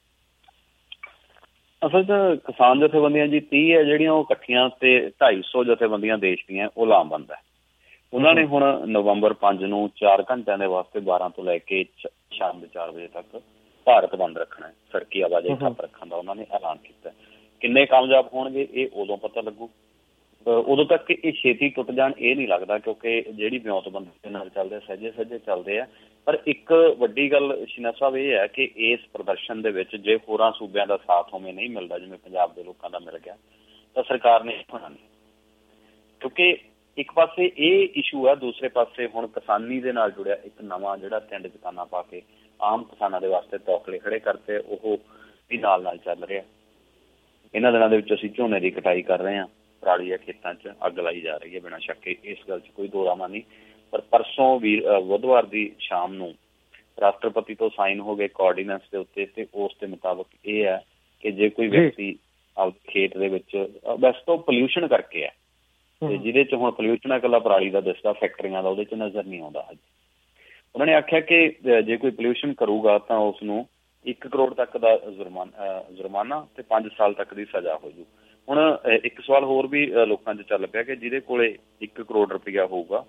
ਅਸਲ 'ਚ ਕਿਸਾਨ ਜਥੇਬੰਦੀਆਂ ਜੀ 30 ਹੈ ਜਿਹੜੀਆਂ ਉਹ ਇਕੱਠੀਆਂ ਤੇ 250 ਜਥੇਬੰਦੀਆਂ ਦੇਸ਼ ਦੀਆਂ ਉਹ ਲਾਮਬੰਦ ਹੈ। ਉਹਨਾਂ ਨੇ ਹੁਣ ਨਵੰਬਰ 5 ਨੂੰ 4 ਘੰਟਿਆਂ ਦੇ ਵਾਸਤੇ 12 ਤੋਂ ਲੈ ਕੇ ਸ਼ਾਮ ਦੇ 4 ਵਜੇ ਤੱਕ ਭਾਰਤ ਬੰਦ ਰੱਖਣਾ ਹੈ, ਸੜਕੀ ਆਵਾਜਾਈ ਠੱਪ ਰੱਖਣ ਦਾ ਉਹਨਾਂ ਨੇ ਐਲਾਨ ਕੀਤਾ। ਕਿੰਨੇ ਕਾਮਯਾਬ ਹੋਣਗੇ ਇਹ ਉਦੋਂ ਪਤਾ ਲੱਗੂ। ਉਦੋਂ ਤੱਕ ਇਹ ਛੇਤੀ ਟੁੱਟ ਜਾਣ ਇਹ ਨਹੀਂ ਲੱਗਦਾ, ਕਿਉਂਕਿ ਜਿਹੜੀ ਵਿਉਂਤਬੰਦੀ ਦੇ ਨਾਲ ਚੱਲਦੇ ਸੱਜੇ ਚੱਲਦੇ ਆ। ਪਰ ਇੱਕ ਵੱਡੀ ਗੱਲ ਸ਼ੀਨਾ ਸਾਹਿਬ ਇਹ ਹੈ ਕਿ ਇਸ ਪ੍ਰਦਰਸ਼ਨ ਦੇ ਵਿੱਚ ਜੇ ਹੋਰਾਂ ਸੂਬਿਆਂ ਦਾ ਸਾਥ ਉਵੇਂ ਨਹੀਂ ਮਿਲਦਾ ਜਿਵੇਂ ਪੰਜਾਬ ਦੇ ਲੋਕਾਂ ਦਾ ਮਿਲ ਗਿਆ ਤਾਂ ਸਰਕਾਰ ਨੇ ਹੋਣਾ ਨਹੀਂ, ਕਿਉਂਕਿ ਇੱਕ ਪਾਸੇ ਇਹ ਇਸ਼ੂ ਹੈ, ਦੂਸਰੇ ਪਾਸੇ ਹੁਣ ਕਿਸਾਨੀ ਦੇ ਨਾਲ ਜੁੜਿਆ ਇੱਕ ਨਵਾਂ ਜਿਹੜਾ ਟਿੰਡ ਦੁਕਾਨਾਂ ਪਾ ਕੇ ਆਮ ਕਿਸਾਨਾਂ ਦੇ ਵਾਸਤੇ ਤੌਖਲੇ ਖੜੇ ਕਰਤੇ ਉਹ ਵੀ ਨਾਲ ਚੱਲ ਰਿਹਾ। ਇਹਨਾਂ ਦਿਨਾਂ ਦੇ ਵਿੱਚ ਅਸੀਂ ਝੋਨੇ ਦੀ ਕਟਾਈ ਕਰ ਰਹੇ ਹਾਂ, ਪਰਾਲੀ ਦੇ ਖੇਤਾਂ 'ਚ ਅੱਗ ਲਾਈ ਜਾ ਰਹੀ ਹੈ, ਬਿਨਾਂ ਸ਼ੱਕ ਇਸ ਗੱਲ 'ਚ ਕੋਈ ਦੋਰਾਮਾ ਨਹੀਂ। ਪਰ ਪਰਸੋਂ ਬੁੱਧਵਾਰ ਦੀ ਸ਼ਾਮ ਨੂੰ ਰਾਸ਼ਟਰਪਤੀ ਤੋਂ ਸਾਈਨ ਹੋ ਗਏ ਕੋਆਰਡੀਨੈਂਸ ਦੇ ਉੱਤੇ ਤੇ ਉਸ ਦੇ ਮੁਤਾਬਕ ਇਹ ਹੈ ਕਿ ਜੇ ਕੋਈ ਵਿਅਕਤੀ ਆਪਣੇ ਖੇਤ ਦੇ ਵਿੱਚ ਵੈਸੇ ਤਾਂ ਪੋਲਿਊਸ਼ਨ ਕਰਕੇ ਹੈ ਤੇ ਜਿਹਦੇ 'ਚ ਹੁਣ ਪੋਲਿਊਸ਼ਨ ਹੈ ਇਕੱਲਾ ਪਰਾਲੀ ਦਾ ਦਿਸਦਾ, ਫੈਕਟਰੀਆਂ ਦਾ ਉਹਦੇ 'ਚ ਨਜ਼ਰ ਨਹੀਂ ਆਉਂਦਾ। ਅੱਜ ਉਹਨਾਂ ਨੇ ਆਖਿਆ ਕਿ ਜੇ ਕੋਈ ਪੋਲਿਊਸ਼ਨ ਕਰੂਗਾ ਤਾਂ ਉਸਨੂੰ 1 ਕਰੋੜ ਤੱਕ ਦਾ ਜੁਰਮਾਨਾ ਤੇ 5 ਸਾਲ ਤੱਕ ਦੀ ਸਜ਼ਾ ਹੋ ਜੂ। ਹੁਣ ਇੱਕ ਸਵਾਲ ਹੋਰ ਵੀ ਲੋਕਾਂ 'ਚ ਚੱਲ ਪਿਆ ਕਿ ਜਿਹਦੇ ਕੋਲੇ 1 ਕਰੋੜ ਰੁਪਇਆ ਹੋਊਗਾ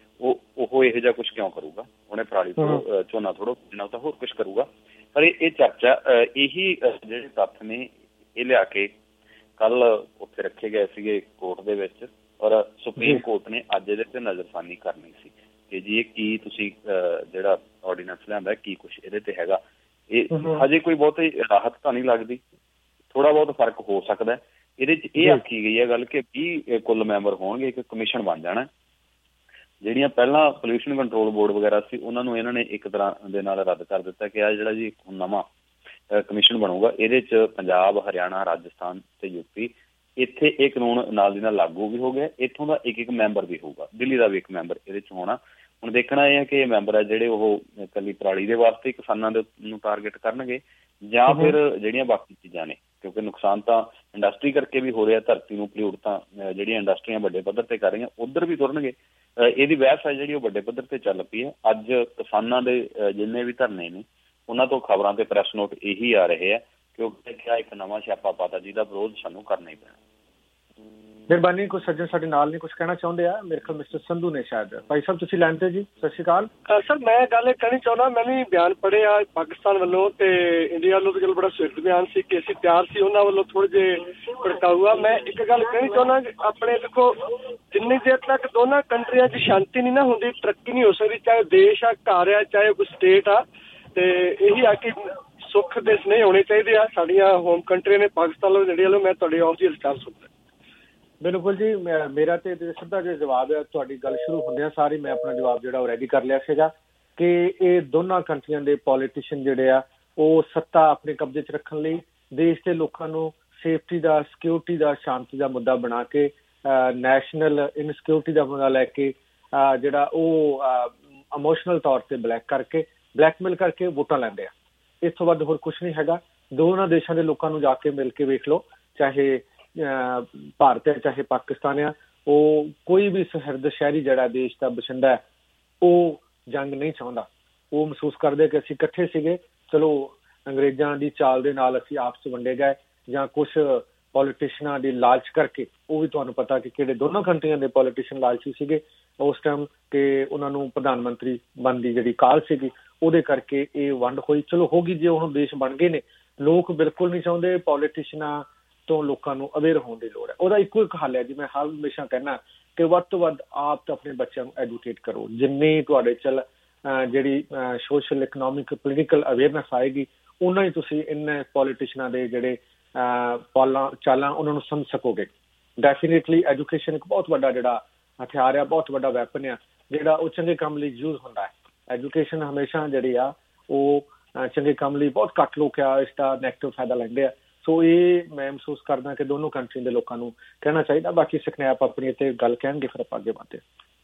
ਉਹ ਇਹੋ ਜਿਹਾ ਕੁਛ ਕਿਉਂ ਕਰੂਗਾ? ਉਹਨੇ ਪਰਾਲੀ ਤੋਂ ਝੋਨਾ ਥੋੜ੍ਹਾ ਜਿੰਨਾ ਤਾਂ ਹੋਰ ਕੁਛ ਕਰੂਗਾ। ਪਰ ਇਹ ਚਰਚਾ ਇਹੀ ਜਿਹੜੇ ਤੱਥ ਨੇ ਇਹ ਲਿਆ ਕੇ ਕੱਲ ਉੱਥੇ ਰੱਖੇ ਗਏ ਸੀਗੇ ਕੋਰਟ ਦੇ ਵਿੱਚ, ਔਰ ਸੁਪਰੀਮ ਕੋਰਟ ਨੇ ਅੱਜ ਇਹਦੇ ਤੇ ਨਜ਼ਰਸਾਨੀ ਕਰਨੀ ਸੀ ਕਿ ਜੀ ਇਹ ਕੀ ਤੁਸੀਂ ਜਿਹੜਾ ਆਰਡੀਨੈਂਸ ਲਿਆਂਦਾ ਕੀ ਕੁਛ ਇਹਦੇ ਤੇ ਹੈਗਾ। ਇਹ ਹਜੇ ਕੋਈ ਬਹੁਤੀ ਰਾਹਤ ਤਾਂ ਨਹੀਂ ਲੱਗਦੀ, ਥੋੜਾ ਬਹੁਤ ਫਰਕ ਹੋ ਸਕਦਾ। ਇਹਦੇ 'ਚ ਇਹ ਆਖੀ ਗਈ ਹੈ ਗੱਲ ਕਿ 20 ਕੁੱਲ ਮੈਂਬਰ ਹੋਣਗੇ, ਇੱਕ ਕਮਿਸ਼ਨ ਬਣ ਜਾਣਾ। ਜਿਹੜੀਆਂ ਪਹਿਲਾਂ ਪੋਲਿਊਸ਼ਨ ਕੰਟਰੋਲ ਬੋਰਡ ਵਗੈਰਾ ਸੀ ਉਹਨਾਂ ਨੂੰ ਇਹਨਾਂ ਨੇ ਇੱਕ ਤਰ੍ਹਾਂ ਦੇ ਨਾਲ ਰੱਦ ਕਰ ਦਿੱਤਾ ਕਿ ਆ ਜਿਹੜਾ ਜੀ ਨਵਾਂ ਕਮਿਸ਼ਨ ਬਣੂਗਾ ਇਹਦੇ 'ਚ ਪੰਜਾਬ, ਹਰਿਆਣਾ, ਰਾਜਸਥਾਨ ਤੇ ਯੂਪੀ, ਇੱਥੇ ਇਹ ਕਾਨੂੰਨ ਨਾਲ ਦੀ ਨਾਲ ਲਾਗੂ ਵੀ ਹੋ ਗਿਆ। ਇੱਥੋਂ ਦਾ ਇੱਕ ਮੈਂਬਰ ਵੀ ਹੋਊਗਾ, ਦਿੱਲੀ ਦਾ ਵੀ ਇੱਕ ਮੈਂਬਰ ਇਹਦੇ 'ਚ ਹੋਣਾ। ਹੁਣ ਦੇਖਣਾ ਇਹ ਹੈ ਕਿ ਇਹ ਮੈਂਬਰ ਹੈ ਜਿਹੜੇ ਉਹ ਇਕੱਲੀ ਪਰਾਲੀ ਦੇ ਵਾਸਤੇ ਕਿਸਾਨਾਂ ਦੇ ਨੂੰ ਟਾਰਗੇਟ ਕਰਨਗੇ ਜਾਂ ਫਿਰ ਜਿਹੜੀਆਂ ਬਾਕੀ ਚੀਜ਼ਾਂ ਨੇ, ਕਿਉਂਕਿ ਨੁਕਸਾਨ ਤਾਂ ਇੰਡਸਟਰੀ ਕਰਕੇ ਵੀ ਹੋ ਰਿਹਾ, ਧਰਤੀ ਨੂੰ ਪਲਿਊਟ ਜਿਹੜੀਆਂ ਇੰਡਸਟਰੀਆਂ ਵੱਡੇ ਪੱਧਰ ਤੇ ਕਰ ਰਹੀਆਂ ਉੱਧਰ ਵੀ ਤੁਰਨਗੇ। ਇਹਦੀ ਬਹਿਸ ਹੈ ਜਿਹੜੀ ਉਹ ਵੱਡੇ ਪੱਧਰ ਤੇ ਚੱਲ ਪਈ ਹੈ। ਅੱਜ ਕਿਸਾਨਾਂ ਦੇ ਜਿੰਨੇ ਵੀ ਧਰਨੇ ਨੇ ਉਹਨਾਂ ਤੋਂ ਖਬਰਾਂ ਤੇ ਪ੍ਰੈਸ ਨੋਟ ਇਹੀ ਆ ਰਹੇ ਆ ਕਿ ਉਹ ਕਿਹਾ ਇੱਕ ਨਵਾਂ ਸਿਆਪਾ ਪਾਤਾ ਜਿਹਦਾ ਵਿਰੋਧ ਸਾਨੂੰ ਕਰਨਾ ਹੀ ਪੈਣਾ। ਮਿਹਰਬਾਨੀ। ਕੁਝ ਸੱਜਣ ਸਾਡੇ ਨਾਲ ਨੇ ਕੁਝ ਕਹਿਣਾ ਚਾਹੁੰਦੇ ਆ। ਮੇਰੇ ਖਿਆਲ ਮਿਸਟਰ ਸੰਧੂ ਨੇ ਸ਼ਾਇਦ। ਭਾਈ ਸਾਹਿਬ ਤੁਸੀਂ ਲਾਈਨ ਤੇ ਜੀ, ਸਤਿ ਸ਼੍ਰੀ ਅਕਾਲ। ਸਰ ਮੈਂ ਗੱਲ ਇਹ ਕਹਿਣੀ ਚਾਹੁੰਦਾ, ਮੈਂ ਵੀ ਬਿਆਨ ਪੜ੍ਹਿਆ ਪਾਕਿਸਤਾਨ ਵੱਲੋਂ ਤੇ ਇੰਡੀਆ ਵੱਲੋਂ ਤਾਂ ਚਲੋ ਬੜਾ ਸਵਿਫਟ ਬਿਆਨ ਸੀ ਕਿ ਅਸੀਂ ਤਿਆਰ ਸੀ, ਉਹਨਾਂ ਵੱਲੋਂ ਥੋੜ੍ਹੇ ਜਿਹੇ ਭੜਕਾਊ ਆ। ਮੈਂ ਇੱਕ ਗੱਲ ਕਹਿਣੀ ਚਾਹੁੰਦਾ ਕਿ ਆਪਣੇ ਦੇਖੋ ਜਿੰਨੀ ਦੇਰ ਤੱਕ ਦੋਨਾਂ ਕੰਟਰੀਆਂ 'ਚ ਸ਼ਾਂਤੀ ਨਹੀਂ ਨਾ ਹੁੰਦੀ, ਤਰੱਕੀ ਨਹੀਂ ਹੋ ਸਕਦੀ, ਚਾਹੇ ਦੇਸ਼ ਆ, ਘਰ ਆ, ਚਾਹੇ ਕੋਈ ਸਟੇਟ ਆ। ਤੇ ਇਹੀ ਆ ਕਿ ਸੁੱਖ ਦੇ ਸਨੇਹ ਹੋਣੇ ਚਾਹੀਦੇ ਆ ਸਾਡੀਆਂ ਹੋਮ ਕੰਟਰੀਆਂ ਨੇ, ਪਾਕਿਸਤਾਨ ਵੱਲੋਂ, ਇੰਡੀਆ ਵੱਲੋਂ। ਮੈਂ ਤੁਹਾਡੀ ਆਫ ਦੀ ਰਿਸਪਾਂਸ ਹੁੰਦਾ। ਬਿਲਕੁਲ ਜੀ, ਮੇਰਾ ਤੇ ਸਿੱਧਾ ਜਿਹਾ ਜਵਾਬ ਹੈ। ਤੁਹਾਡੀ ਗੱਲ ਸ਼ੁਰੂ ਹੁੰਦਿਆਂ ਸਾਰੀ ਮੈਂ ਆਪਣਾ ਜਵਾਬ ਜਿਹੜਾ ਉਹ ਰੈਡੀ ਕਰ ਲਿਆ ਸੀਗਾ ਕਿ ਇਹ ਦੋਨਾਂ ਕੰਟਰੀਆਂ ਦੇ ਪੋਲੀਟੀਸ਼ੀਅਨ ਜਿਹੜੇ ਆ ਉਹ ਸੱਤਾ ਆਪਣੇ ਕਬਜ਼ੇ 'ਚ ਰੱਖਣ ਲਈ ਦੇਸ਼ ਦੇ ਲੋਕਾਂ ਨੂੰ ਸੇਫਟੀ ਦਾ, ਸਿਕਿਉਰਿਟੀ ਦਾ, ਸ਼ਾਂਤੀ ਦਾ ਮੁੱਦਾ ਬਣਾ ਕੇ ਨੈਸ਼ਨਲ ਇਨਸਿਕਿਉਰਿਟੀ ਦਾ ਮੁੱਦਾ ਲੈ ਕੇ ਜਿਹੜਾ ਉਹ ਇਮੋਸ਼ਨਲ ਤੌਰ ਤੇ ਬਲੈਕਮੇਲ ਕਰਕੇ ਵੋਟਾਂ ਲੈਂਦੇ ਆ। ਇਸ ਤੋਂ ਵੱਧ ਹੋਰ ਕੁਛ ਨਹੀਂ ਹੈਗਾ। ਦੋਨਾਂ ਦੇਸ਼ਾਂ ਦੇ ਲੋਕਾਂ ਨੂੰ ਜਾ ਕੇ ਮਿਲ ਕੇ ਵੇਖ ਲਓ, ਚਾਹੇ ਭਾਰਤ ਹੈ ਚਾਹੇ ਪਾਕਿਸਤਾਨ ਆ, ਉਹ ਕੋਈ ਵੀ ਸੁਹਿਰਦ ਸ਼ਹਿਰੀ ਜਿਹੜਾ ਦੇਸ਼ ਦਾ ਬਸ਼ਿੰਦਾ ਹੈ ਉਹ ਜੰਗ ਨਹੀਂ ਚਾਹੁੰਦਾ। ਉਹ ਮਹਿਸੂਸ ਕਰਦੇ ਕਿ ਅਸੀਂ ਇਕੱਠੇ ਸੀਗੇ, ਚਲੋ ਅੰਗਰੇਜ਼ਾਂ ਦੀ ਚਾਲ ਦੇ ਨਾਲ ਅਸੀਂ ਆਪਸ 'ਚ ਵੰਡੇ ਗਏ ਜਾਂ ਕੁਛ ਪੋਲੀਟੀਸ਼ੀਅਨਾਂ ਦੀ ਲਾਲਚ ਕਰਕੇ। ਉਹ ਵੀ ਤੁਹਾਨੂੰ ਪਤਾ ਕਿ ਕਿਹੜੇ ਦੋਨੋਂ ਕੰਟਰੀਆਂ ਦੇ ਪੋਲੀਟੀਸ਼ੀਅਨ ਲਾਲਚੀ ਸੀਗੇ ਉਸ ਟਾਈਮ ਕਿ ਉਹਨਾਂ ਨੂੰ ਪ੍ਰਧਾਨ ਮੰਤਰੀ ਬਣਨ ਦੀ ਜਿਹੜੀ ਕਾਲ ਸੀਗੀ ਉਹਦੇ ਕਰਕੇ ਇਹ ਵੰਡ ਹੋਈ। ਚਲੋ ਹੋ ਗਈ, ਜੇ ਹੁਣ ਦੇਸ਼ ਬਣ ਗਏ ਨੇ। ਲੋਕ ਬਿਲਕੁਲ ਨਹੀਂ ਚਾਹੁੰਦੇ, ਪੋਲੀਟੀਸ਼ੀਅਨਾਂ ਤੋਂ ਲੋਕਾਂ ਨੂੰ ਅਵੇਅਰ ਹੋਣ ਦੀ ਲੋੜ ਹੈ। ਉਹਦਾ ਇੱਕੋ ਇੱਕ ਹੱਲ ਹੈ ਜੀ, ਮੈਂ ਹਮੇਸ਼ਾ ਕਹਿਣਾ ਕਿ ਵੱਧ ਤੋਂ ਵੱਧ ਆਪ ਤਾਂ ਆਪਣੇ ਬੱਚਿਆਂ ਨੂੰ ਐਜੂਕੇਟ ਕਰੋ। ਜਿੰਨੀ ਤੁਹਾਡੇ ਚੱਲ ਜਿਹੜੀ ਸੋਸ਼ਲ, ਇਕਨੋਮਿਕ, ਪੋਲੀਟੀਕਲ ਅਵੇਅਰਨੈਸ ਆਏਗੀ ਉਹਨਾਂ ਹੀ ਤੁਸੀਂ ਇਹਨਾਂ ਪੋਲੀਟੀਸ਼ੀਅਨਾਂ ਦੇ ਜਿਹੜੇ ਚਾਲਾਂ ਉਹਨਾਂ ਨੂੰ ਸਮਝ ਸਕੋਗੇ। ਡੈਫੀਨੇਟਲੀ ਐਜੂਕੇਸ਼ਨ ਇੱਕ ਬਹੁਤ ਵੱਡਾ ਜਿਹੜਾ ਹਥਿਆਰ ਆ, ਬਹੁਤ ਵੱਡਾ ਵੈਪਨ ਆ ਜਿਹੜਾ ਉਹ ਚੰਗੇ ਕੰਮ ਲਈ ਯੂਜ਼ ਹੁੰਦਾ ਹੈ। ਐਜੂਕੇਸ਼ਨ ਹਮੇਸ਼ਾ ਜਿਹੜੀ ਆ ਉਹ ਚੰਗੇ ਕੰਮ ਲਈ ਬਹੁਤ ਘੱਟ ਲੋਕ ਆ ਇਸ ਦਾ ਨੈਗੇਟਿਵ ਫਾਇਦਾ ਲੈਂਦੇ ਆ। ਸੋ ਇਹ ਮੈਂ ਮਹਿਸੂਸ ਕਰਦਾ ਕਿ ਦੋਨੋਂ ਕੰਟਰੀ ਦੇ ਲੋਕਾਂ ਨੂੰ ਕਹਿਣਾ ਚਾਹੀਦਾ। ਬਾਕੀ ਸਕਨੈਪ ਆਪਣੀ ਤੇ ਗੱਲ ਕਹਿਣਗੇ, ਫਿਰ ਆਪਾਂ ਅੱਗੇ ਵਧਦੇ।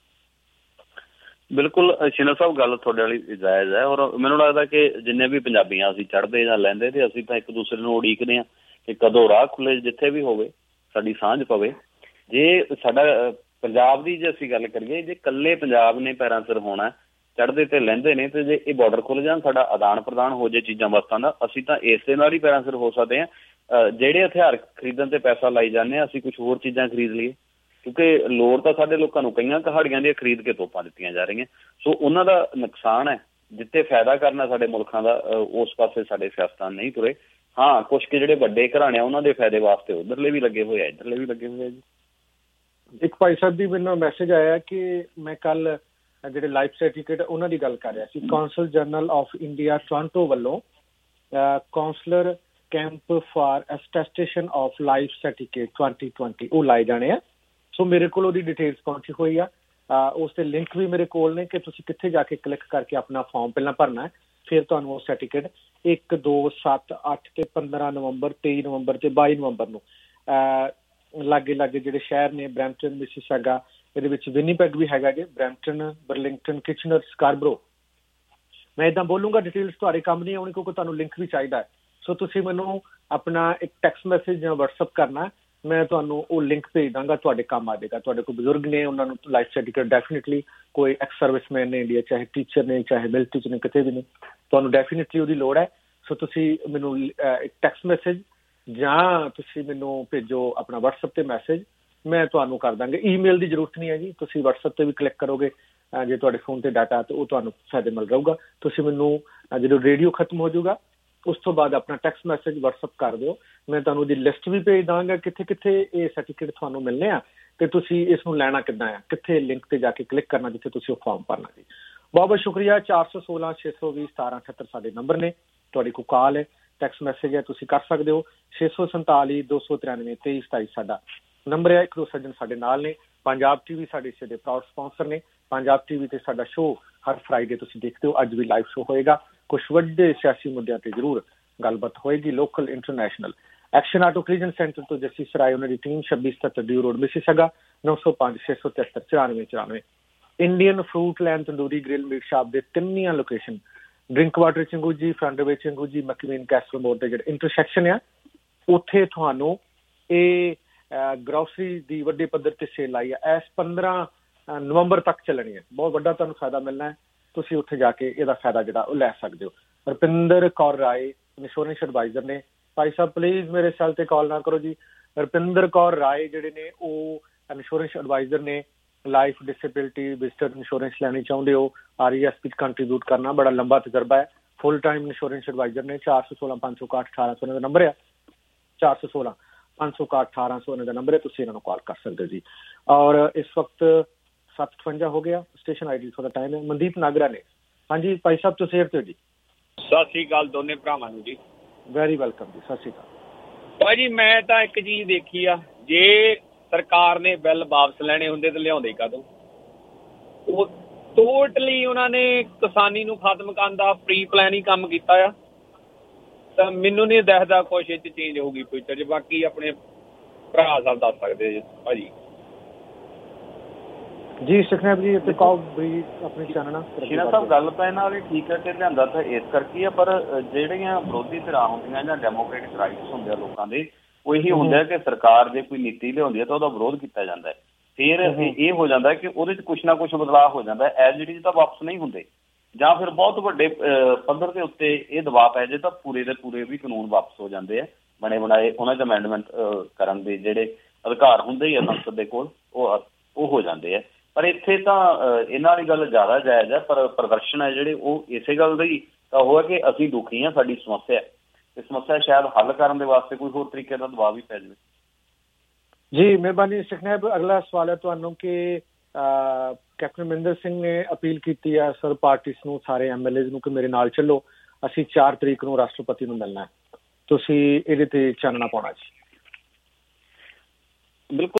ਬਿਲਕੁਲ ਸ਼ਿਨਾ ਸਾਹਿਬ, ਗੱਲ ਤੁਹਾਡੇ ਵਾਲੀ ਜਾਇਜ਼ ਹੈ। ਔਰ ਮੈਨੂੰ ਲੱਗਦਾ ਕਿ ਜਿੰਨੇ ਵੀ ਪੰਜਾਬੀਆਂ ਅਸੀਂ ਚੜ੍ਹਦੇ ਜਾਂ ਲੈਂਦੇ ਤੇ ਅਸੀਂ ਤਾਂ ਇੱਕ ਦੂਸਰੇ ਨੂੰ ਉਡੀਕਦੇ ਹਾਂ ਕਿ ਕਦੋਂ ਰਾਹ ਖੁੱਲੇ, ਜਿੱਥੇ ਵੀ ਹੋਵੇ ਸਾਡੀ ਸਾਂਝ ਪਵੇ। ਜੇ ਸਾਡਾ ਪੰਜਾਬ ਦੀ ਜੇ ਅਸੀਂ ਗੱਲ ਕਰੀਏ, ਜੇ ਇਕੱਲੇ ਪੰਜਾਬ ਨੇ ਪੈਰਾਂ ਸਿਰ ਹੋਣਾ, ਚੜ੍ਹਦੇ ਤੇ ਲਹਿੰਦੇ ਨੇ, ਤੇ ਜੇ ਇਹ ਬਾਰਡਰ ਖੁੱਲ ਜਾਣ, ਸਾਡਾ ਆਦਾਨ ਪ੍ਰਦਾਨ ਹੋ ਜਾਏ ਚੀਜ਼ਾਂ ਵਸਤਾਂ ਦਾ, ਅਸੀਂ ਤਾਂ ਇਸੇ ਨਾਲ ਹੀ ਪੈਰਾਂ ਸਿਰ ਹੋ ਸਕਦੇ ਹਾਂ। ਜਿਹੜੇ ਹਥਿਆਰ ਖਰੀਦਣ ਤੇ ਪੈਸਾ ਲਾਈ ਜਾਂਦੇ ਹਾਂ, ਅਸੀਂ ਕੁਛ ਹੋਰ ਚੀਜ਼ਾਂ ਖਰੀਦ ਲਈਏ, ਕਿਉਂਕਿ ਲੋੜ ਤਾਂ ਸਾਡੇ ਲੋਕਾਂ ਨੂੰ ਕਈਆਂ ਕਹਾੜੀਆਂ ਦੀਆਂ ਖਰੀਦ ਕੇ ਤੋਪਾਂ ਦਿੱਤੀਆਂ ਜਾ ਰਹੀਆਂ। ਸੋ ਉਹਨਾਂ ਦਾ ਨੁਕਸਾਨ ਹੈ। ਜਿੱਥੇ ਫਾਇਦਾ ਕਰਨਾ ਸਾਡੇ ਮੁਲਕਾਂ ਦਾ, ਉਸ ਪਾਸੇ ਸਾਡੇ ਸਿਆਸਤਦਾਨ ਨਹੀਂ ਤੁਰੇ। ਹਾਂ, ਕੁਛ ਕੁ ਜਿਹੜੇ ਵੱਡੇ ਘਰਾਣੇ ਆ ਉਹਨਾਂ ਦੇ ਫਾਇਦੇ ਵਾਸਤੇ ਉੱਧਰਲੇ ਵੀ ਲੱਗੇ ਹੋਏ ਆ, ਇੱਧਰਲੇ ਵੀ ਲੱਗੇ ਹੋਏ ਆ ਜੀ। ਇੱਕ ਭਾਈ ਸਾਹਿਬ ਦੀ ਮੈਨੂੰ ਮੈਸੇਜ ਆਇਆ ਕਿ ਮੈਂ ਕੱਲ ਜਿਹੜੇ ਲਾਈਫ ਸਰਟੀਫਿਕੇਟ ਉਹਨਾਂ ਦੀ ਗੱਲ ਕਰ ਰਿਹਾ ਸੀ। Consul general of India Toronto ਵੱਲੋਂ consular camp for attestation of life certificate 2020 ਉਹ ਲਾਏ ਜਾਣੇ ਆ। ਸੋ ਮੇਰੇ ਕੋਲ ਉਹਦੀ ਡਿਟੇਲਸ ਪਹੁੰਚੀ ਹੋਈ ਆ। ਉਸ ਦੇ ਲਿੰਕ ਵੀ ਮੇਰੇ ਕੋਲ ਨੇ ਕਿ ਤੁਸੀਂ ਕਿੱਥੇ ਜਾ ਕੇ ਕਲਿੱਕ ਕਰਕੇ ਆਪਣਾ ਫਾਰਮ ਪਹਿਲਾਂ ਭਰਨਾ ਹੈ, ਫਿਰ ਤੁਹਾਨੂੰ ਉਹ ਸਰਟੀਫਿਕੇਟ 1, 2, 7, 8 ਤੇ 15 ਨਵੰਬਰ, 23 ਨਵੰਬਰ ਤੇ 22 ਨਵੰਬਰ ਨੂੰ ਲਾਗੇ ਜਿਹੜੇ ਸ਼ਹਿਰ ਨੇ, ਬਰੈਂਪਟਨ, ਮਿਸੀਸਾਗਾ, ਇਹਦੇ ਵਿੱਚ ਵਿਨੀਪੈਗ ਵੀ ਹੈਗਾ ਜੀ, ਬਰੈਂਪਟਨ, ਬਰਲਿੰਗਟਨ, ਕਿਚਨਰ, ਸਕਾਰਬਰੋ। ਮੈਂ ਇੱਦਾਂ ਬੋਲੂੰਗਾ, ਡਿਟੇਲਸ ਤੁਹਾਡੇ ਕੰਮ ਨਹੀਂ ਆਉਣੀ ਕਿਉਂਕਿ ਤੁਹਾਨੂੰ ਲਿੰਕ ਵੀ ਚਾਹੀਦਾ ਹੈ। ਸੋ ਤੁਸੀਂ ਮੈਨੂੰ ਆਪਣਾ ਇੱਕ ਟੈਕਸਟ ਮੈਸੇਜ ਜਾਂ ਵਟਸਐਪ ਕਰਨਾ, ਮੈਂ ਤੁਹਾਨੂੰ ਉਹ ਲਿੰਕ ਭੇਜ ਦਾਂਗਾ, ਤੁਹਾਡੇ ਕੰਮ ਆ ਜਾਏਗਾ। ਤੁਹਾਡੇ ਕੋਲ ਬਜ਼ੁਰਗ ਨੇ, ਉਹਨਾਂ ਨੂੰ ਲਾਈਫ ਸਰਟੀਫਿਕੇਟ ਡੈਫੀਨੇਟਲੀ, ਕੋਈ ਐਕਸ ਸਰਵਿਸਮੈਨ ਨੇ ਇੰਡੀਆ, ਚਾਹੇ ਟੀਚਰ ਨੇ, ਚਾਹੇ ਮਿਲਟਰੀ 'ਚ ਨੇ, ਕਿਤੇ ਵੀ ਨੇ, ਤੁਹਾਨੂੰ ਡੈਫੀਨੇਟਲੀ ਉਹਦੀ ਲੋੜ ਹੈ। ਸੋ ਤੁਸੀਂ ਮੈਨੂੰ ਇੱਕ ਟੈਕਸਟ ਮੈਸੇਜ ਜਾਂ ਤੁਸੀਂ ਮੈਨੂੰ ਭੇਜੋ ਆਪਣਾ WhatsApp ਤੇ ਮੈਸੇਜ, ਮੈਂ ਤੁਹਾਨੂੰ ਕਰ ਦਾਂਗੇ। ਈਮੇਲ ਦੀ ਜ਼ਰੂਰਤ ਨਹੀਂ ਹੈ ਜੀ, ਤੁਸੀਂ WhatsApp ਤੇ ਵੀ ਕਲਿੱਕ ਕਰੋਗੇ ਜੇ ਤੁਹਾਡੇ ਫੋਨ ਤੇ ਡਾਟਾ ਤੇ ਉਹ ਤੁਹਾਨੂੰ ਫਾਇਦੇਮੰਦ ਰਹੂਗਾ। ਤੁਸੀਂ ਮੈਨੂੰ ਜਦੋਂ ਰੇਡੀਓ ਖਤਮ ਹੋ ਜਾਊਗਾ ਉਸ ਤੋਂ ਬਾਅਦ ਆਪਣਾ ਟੈਕਸਟ ਮੈਸੇਜ WhatsApp ਕਰ ਦਿਓ, ਮੈਂ ਤੁਹਾਨੂੰ ਉਹਦੀ ਲਿਸਟ ਵੀ ਭੇਜ ਦਾਂਗਾ ਕਿੱਥੇ ਕਿੱਥੇ ਇਹ ਸਰਟੀਫਿਕੇਟ ਤੁਹਾਨੂੰ ਮਿਲਣੇ ਆ ਤੇ ਤੁਸੀਂ ਇਸ ਨੂੰ ਲੈਣਾ ਕਿੱਦਾਂ ਆ, ਕਿੱਥੇ ਲਿੰਕ ਤੇ ਜਾ ਕੇ ਕਲਿੱਕ ਕਰਨਾ ਜਿੱਥੇ ਤੁਸੀਂ ਉਹ ਫਾਰਮ ਭਰਨਾ ਜੀ। ਬਹੁਤ ਬਹੁਤ ਸ਼ੁਕਰੀਆ। 416 620 1778 ਸਾਡੇ ਨੰਬਰ ਨੇ, ਤੁਹਾਡੀ ਕੋਈ ਕਾਲ ਹੈ, ਟੈਕਸਟ ਮੈਸੇਜ ਹੈ, ਤੁਸੀਂ ਕਰ ਸਕਦੇ ਹੋ। 647 293 2327 ਸਾਡਾ ਨੰਬਰ ਹੈ। ਇੱਕ ਦੋ ਸੱਜਣ ਸਾਡੇ ਨਾਲ ਨੇ। ਪੰਜਾਬ TV ਸਾਡੇ ਇਸੇ ਦੇ ਪ੍ਰਾਊਡ ਸਪਾਂਸਰ ਨੇ। ਪੰਜਾਬ TV ਤੇ ਸਾਡਾ ਸ਼ੋਅ ਹਰ ਫਰਾਈਡੇ ਤੁਸੀਂ ਦੇਖਦੇ ਹੋ। ਅੱਜ ਵੀ ਲਾਈਵ ਸ਼ੋਅ ਹੋਏਗਾ, ਕੁਛ ਵੱਡੇ ਸਿਆਸੀ ਮੁੱਦਿਆਂ ਤੇ ਜ਼ਰੂਰ ਗੱਲਬਾਤ ਹੋਏਗੀ, local international. Action auto collision centre ਤੋਂ ਜੱਸੀ ਸਰਾਏ ਉਹਨਾਂ ਦੀ team 2677 Drew road Mississauga 905 673 94 Indian fruit land tandoori grill meat shop ਦੇ ਤਿੰਨੀਆਂ ਲੋਕੇਸ਼ਨ ਡਰਿੰਕ ਵਾਟਰ ਚੰਗੂਜੀ, ਫਰੰਟਵੇ ਚੰਗੂਜੀ, ਮਕਮੀਨ ਕੈਸਲ ਮੋੜ ਦੇ ਜਿਹੜੇ ਇੰਟਰਸੈਕਸ਼ਨ ਆ ਉੱਥੇ ਤੁਹਾਨੂੰ ਇਹ ਗਰੋਸਰੀ ਦੀ ਵੱਡੇ ਪੱਧਰ ਤੇ ਸੇਲ ਆਈ ਹੈ। ਇਸ 15 ਨਵੰਬਰ ਤੱਕ ਚੱਲਣੀ ਹੈ। ਬਹੁਤ ਵੱਡਾ ਤੁਹਾਨੂੰ ਫਾਇਦਾ ਮਿਲਣਾ ਹੈ, ਤੁਸੀਂ ਉੱਥੇ ਜਾ ਕੇ ਇਹਦਾ ਫਾਇਦਾ ਜਿਹੜਾ ਉਹ ਲੈ ਸਕਦੇ ਹੋ। ਰੁਪਿੰਦਰ ਕੌਰ ਰਾਏ ਇੰਸ਼ੋਰੈਂਸ ਐਡਵਾਈਜ਼ਰ ਨੇ। ਭਾਈ ਸਾਹਿਬ ਪਲੀਜ਼ ਮੇਰੇ ਸੈੱਲ ਤੇ ਕਾਲ ਨਾ ਕਰੋ ਜੀ। ਰੁਪਿੰਦਰ ਕੌਰ ਰਾਏ ਜਿਹੜੇ ਨੇ ਉਹ ਇੰਸ਼ੋਰੈਂਸ ਐਡਵਾਈਜ਼ਰ ਨੇ। ਲਾਈਫ ਡਿਸੇਬਿਲਿਟੀ ਵਿਜ਼ਟਰ ਇੰਸ਼ੋਰੈਂਸ ਲੈਣੀ ਚਾਹੁੰਦੇ ਹੋ, RESP 'ਚ ਕੰਟਰੀਬਿਊਟ ਕਰਨਾ, ਬੜਾ ਲੰਬਾ ਤਜਰਬਾ ਹੈ। ਫੁੱਲ ਟਾਈਮ ਇੰਸ਼ੋਰੈਂਸ ਐਡਵਾਈਜ਼ਰ ਨੇ। 416 561 1800 ਦਾ ਨੰਬਰ ਹੈ। 416 561 1800 ਦਾ ਨੰਬਰ ਹੈ, ਤੁਸੀਂ ਇਹਨਾਂ ਨੂੰ ਕਾਲ ਕਰ ਸਕਦੇ ਹੋ ਜੀ। ਔਰ ਇਸ ਵਕਤ 7:58 ਹੋ ਗਿਆ, ਸਟੇਸ਼ਨ ID ਥੋੜਾ ਟਾਈਮ ਹੈ। ਮਨਦੀਪ ਨਾਗਰਾ ਨੇ। ਹਾਂਜੀ ਭਾਈ ਸਾਹਿਬ ਤੁਸੀਂ here ਤੇ ਹੋ ਜੀ। ਸਤਿ ਸ੍ਰੀ ਅਕਾਲ ਦੋਨੇ ਭਰਾਵਾਂ ਨੂੰ ਜੀ। ਵੈਰੀ ਵੈਲਕਮ ਜੀ, ਸਤਿ ਸ੍ਰੀ ਅਕਾਲ। ਭਾਜੀ ਮੈਂ ਤਾਂ ਇੱਕ ਚੀਜ਼ ਦੇਖੀ ਆ, ਜੇ ਸਰਕਾਰ ਨੇ ਬਿੱਲ ਵਾਪਸ ਲੈਣੇ ਹੁੰਦੇ ਤਾਂ ਲਿਆਉਂਦੇ ਕਦੋਂ? ਉਹ ਟੋਟਲੀ ਉਹਨਾਂ ਨੇ ਕਿਸਾਨੀ ਨੂੰ ਖਤਮ ਕਰਨ ਦਾ ਪ੍ਰੀ ਪਲਾਨ ਹੀ ਕੰਮ ਕੀਤਾ ਆ। ਤਾਂ ਮੈਨੂੰ ਨਹੀਂ ਦਿਖਦਾ ਕੁਛ ਇਹ 'ਚ ਚੇਂਜ ਹੋਊਗੀ ਫਿਊਚਰ 'ਚ। ਬਾਕੀ ਆਪਣੇ ਭਰਾ ਸਾਹਿਬ ਦੱਸ ਸਕਦੇ ਜੀ ਭਾਜੀ। ਜੀ ਸੁਖਨੇਬ ਜੀ ਇੱਥੇ ਕਾਲ ਵੀ ਆਪਣੀ ਚਾਨਣਾ ਸ਼ੀਨਾ ਸਾਹਿਬ ਗੱਲ ਤਾਂ ਇਹਨਾਂ ਵਾਲੀ ਠੀਕ ਹੈ ਕਿ ਲਿਆਂਦਾ ਤਾਂ ਇਸ ਕਰਕੇ ਆ, ਪਰ ਜਿਹੜੀਆਂ ਵਿਰੋਧੀ ਧਿਰਾਂ ਹੁੰਦੀਆਂ ਜਾਂ ਡੈਮੋਕ੍ਰੈਟਿਕ ਰਾਈਟਸ ਹੁੰਦੇ ਆ ਲੋਕਾਂ ਦੇ, ਉਹ ਇਹੀ ਹੁੰਦਾ ਕਿ ਸਰਕਾਰ ਜੇ ਕੋਈ ਨੀਤੀ ਲਿਆਉਂਦੀ ਹੈ ਤਾਂ ਉਹਦਾ ਵਿਰੋਧ ਕੀਤਾ ਜਾਂਦਾ ਹੈ। ਫਿਰ ਇਹ ਹੋ ਜਾਂਦਾ ਕਿ ਉਹਦੇ 'ਚ ਕੁਛ ਨਾ ਕੁਛ ਬਦਲਾਅ ਹੋ ਜਾਂਦਾ। ਐਜ਼ ਇਟ ਇਜ਼ ਤਾਂ ਵਾਪਸ ਨਹੀਂ ਹੁੰਦੇ, ਜਾਂ ਫਿਰ ਬਹੁਤ ਵੱਡੇ ਪੱਧਰ ਦੇ ਉੱਤੇ ਇਹ ਦਬਾਅ ਪੈ ਜੇ ਤਾਂ ਪੂਰੇ ਦੇ ਪੂਰੇ ਵੀ ਕਾਨੂੰਨ ਵਾਪਸ ਹੋ ਜਾਂਦੇ ਆ ਬਣੇ ਬਣਾਏ। ਉਹਨਾਂ 'ਚ ਅਮੈਂਡਮੈਂਟ ਕਰਨ ਦੇ ਜਿਹੜੇ ਅਧਿਕਾਰ ਹੁੰਦੇ ਹੀ ਆ ਸੰਸਦ ਦੇ ਕੋਲ, ਉਹ ਹੋ ਜਾਂਦੇ ਆ। ਪਰ ਇੱਥੇ ਤਾਂ ਇਹਨਾਂ ਵਾਲੀ ਗੱਲ ਜ਼ਿਆਦਾ ਜਾਇਜ਼ ਹੈ। ਪਰ ਪ੍ਰਦਰਸ਼ਨ ਹੈ ਜਿਹੜੇ ਉਹ ਇਸੇ ਗੱਲ ਦਾ ਹੀ ਤਾਂ ਉਹ ਹੈ ਕਿ ਅਸੀਂ ਦੁਖੀ ਹਾਂ, ਸਾਡੀ ਸਮੱਸਿਆ ਹੈ, ਤੇ ਸਮੱਸਿਆ ਸ਼ਾਇਦ ਹੱਲ ਕਰਨ ਦੇ ਵਾਸਤੇ ਕੋਈ ਹੋਰ ਤਰੀਕੇ ਦਾ ਦਬਾਅ ਵੀ ਪੈ ਜਾਵੇ। ਜੀ ਮਿਹਰਬਾਨੀ ਸੁਖਨੇਬ। ਅਗਲਾ ਸਵਾਲ ਹੈ ਤੁਹਾਨੂੰ ਕਿ ਕੈਪਟਨ ਅਮਰਿੰਦਰ ਸਿੰਘ ਨੇ ਅਪੀਲ ਕੀਤੀ ਹੈ ਸਰ ਪਾਰਟੀਜ਼ ਨੂੰ, ਸਾਰੇ MLAs ਨੂੰ ਕਿ ਮੇਰੇ ਨਾਲ ਚੱਲੋ, ਅਸੀਂ 4 ਤਰੀਕ ਨੂੰ ਰਾਸ਼ਟਰਪਤੀ ਨੂੰ ਮਿਲਣਾ ਹੈ। ਤੁਸੀਂ ਇਹਦੇ ਤੇ ਚਾਨਣਾ ਪਾਉਣਾ ਜੀ। ਬਿਲਕੁਲ।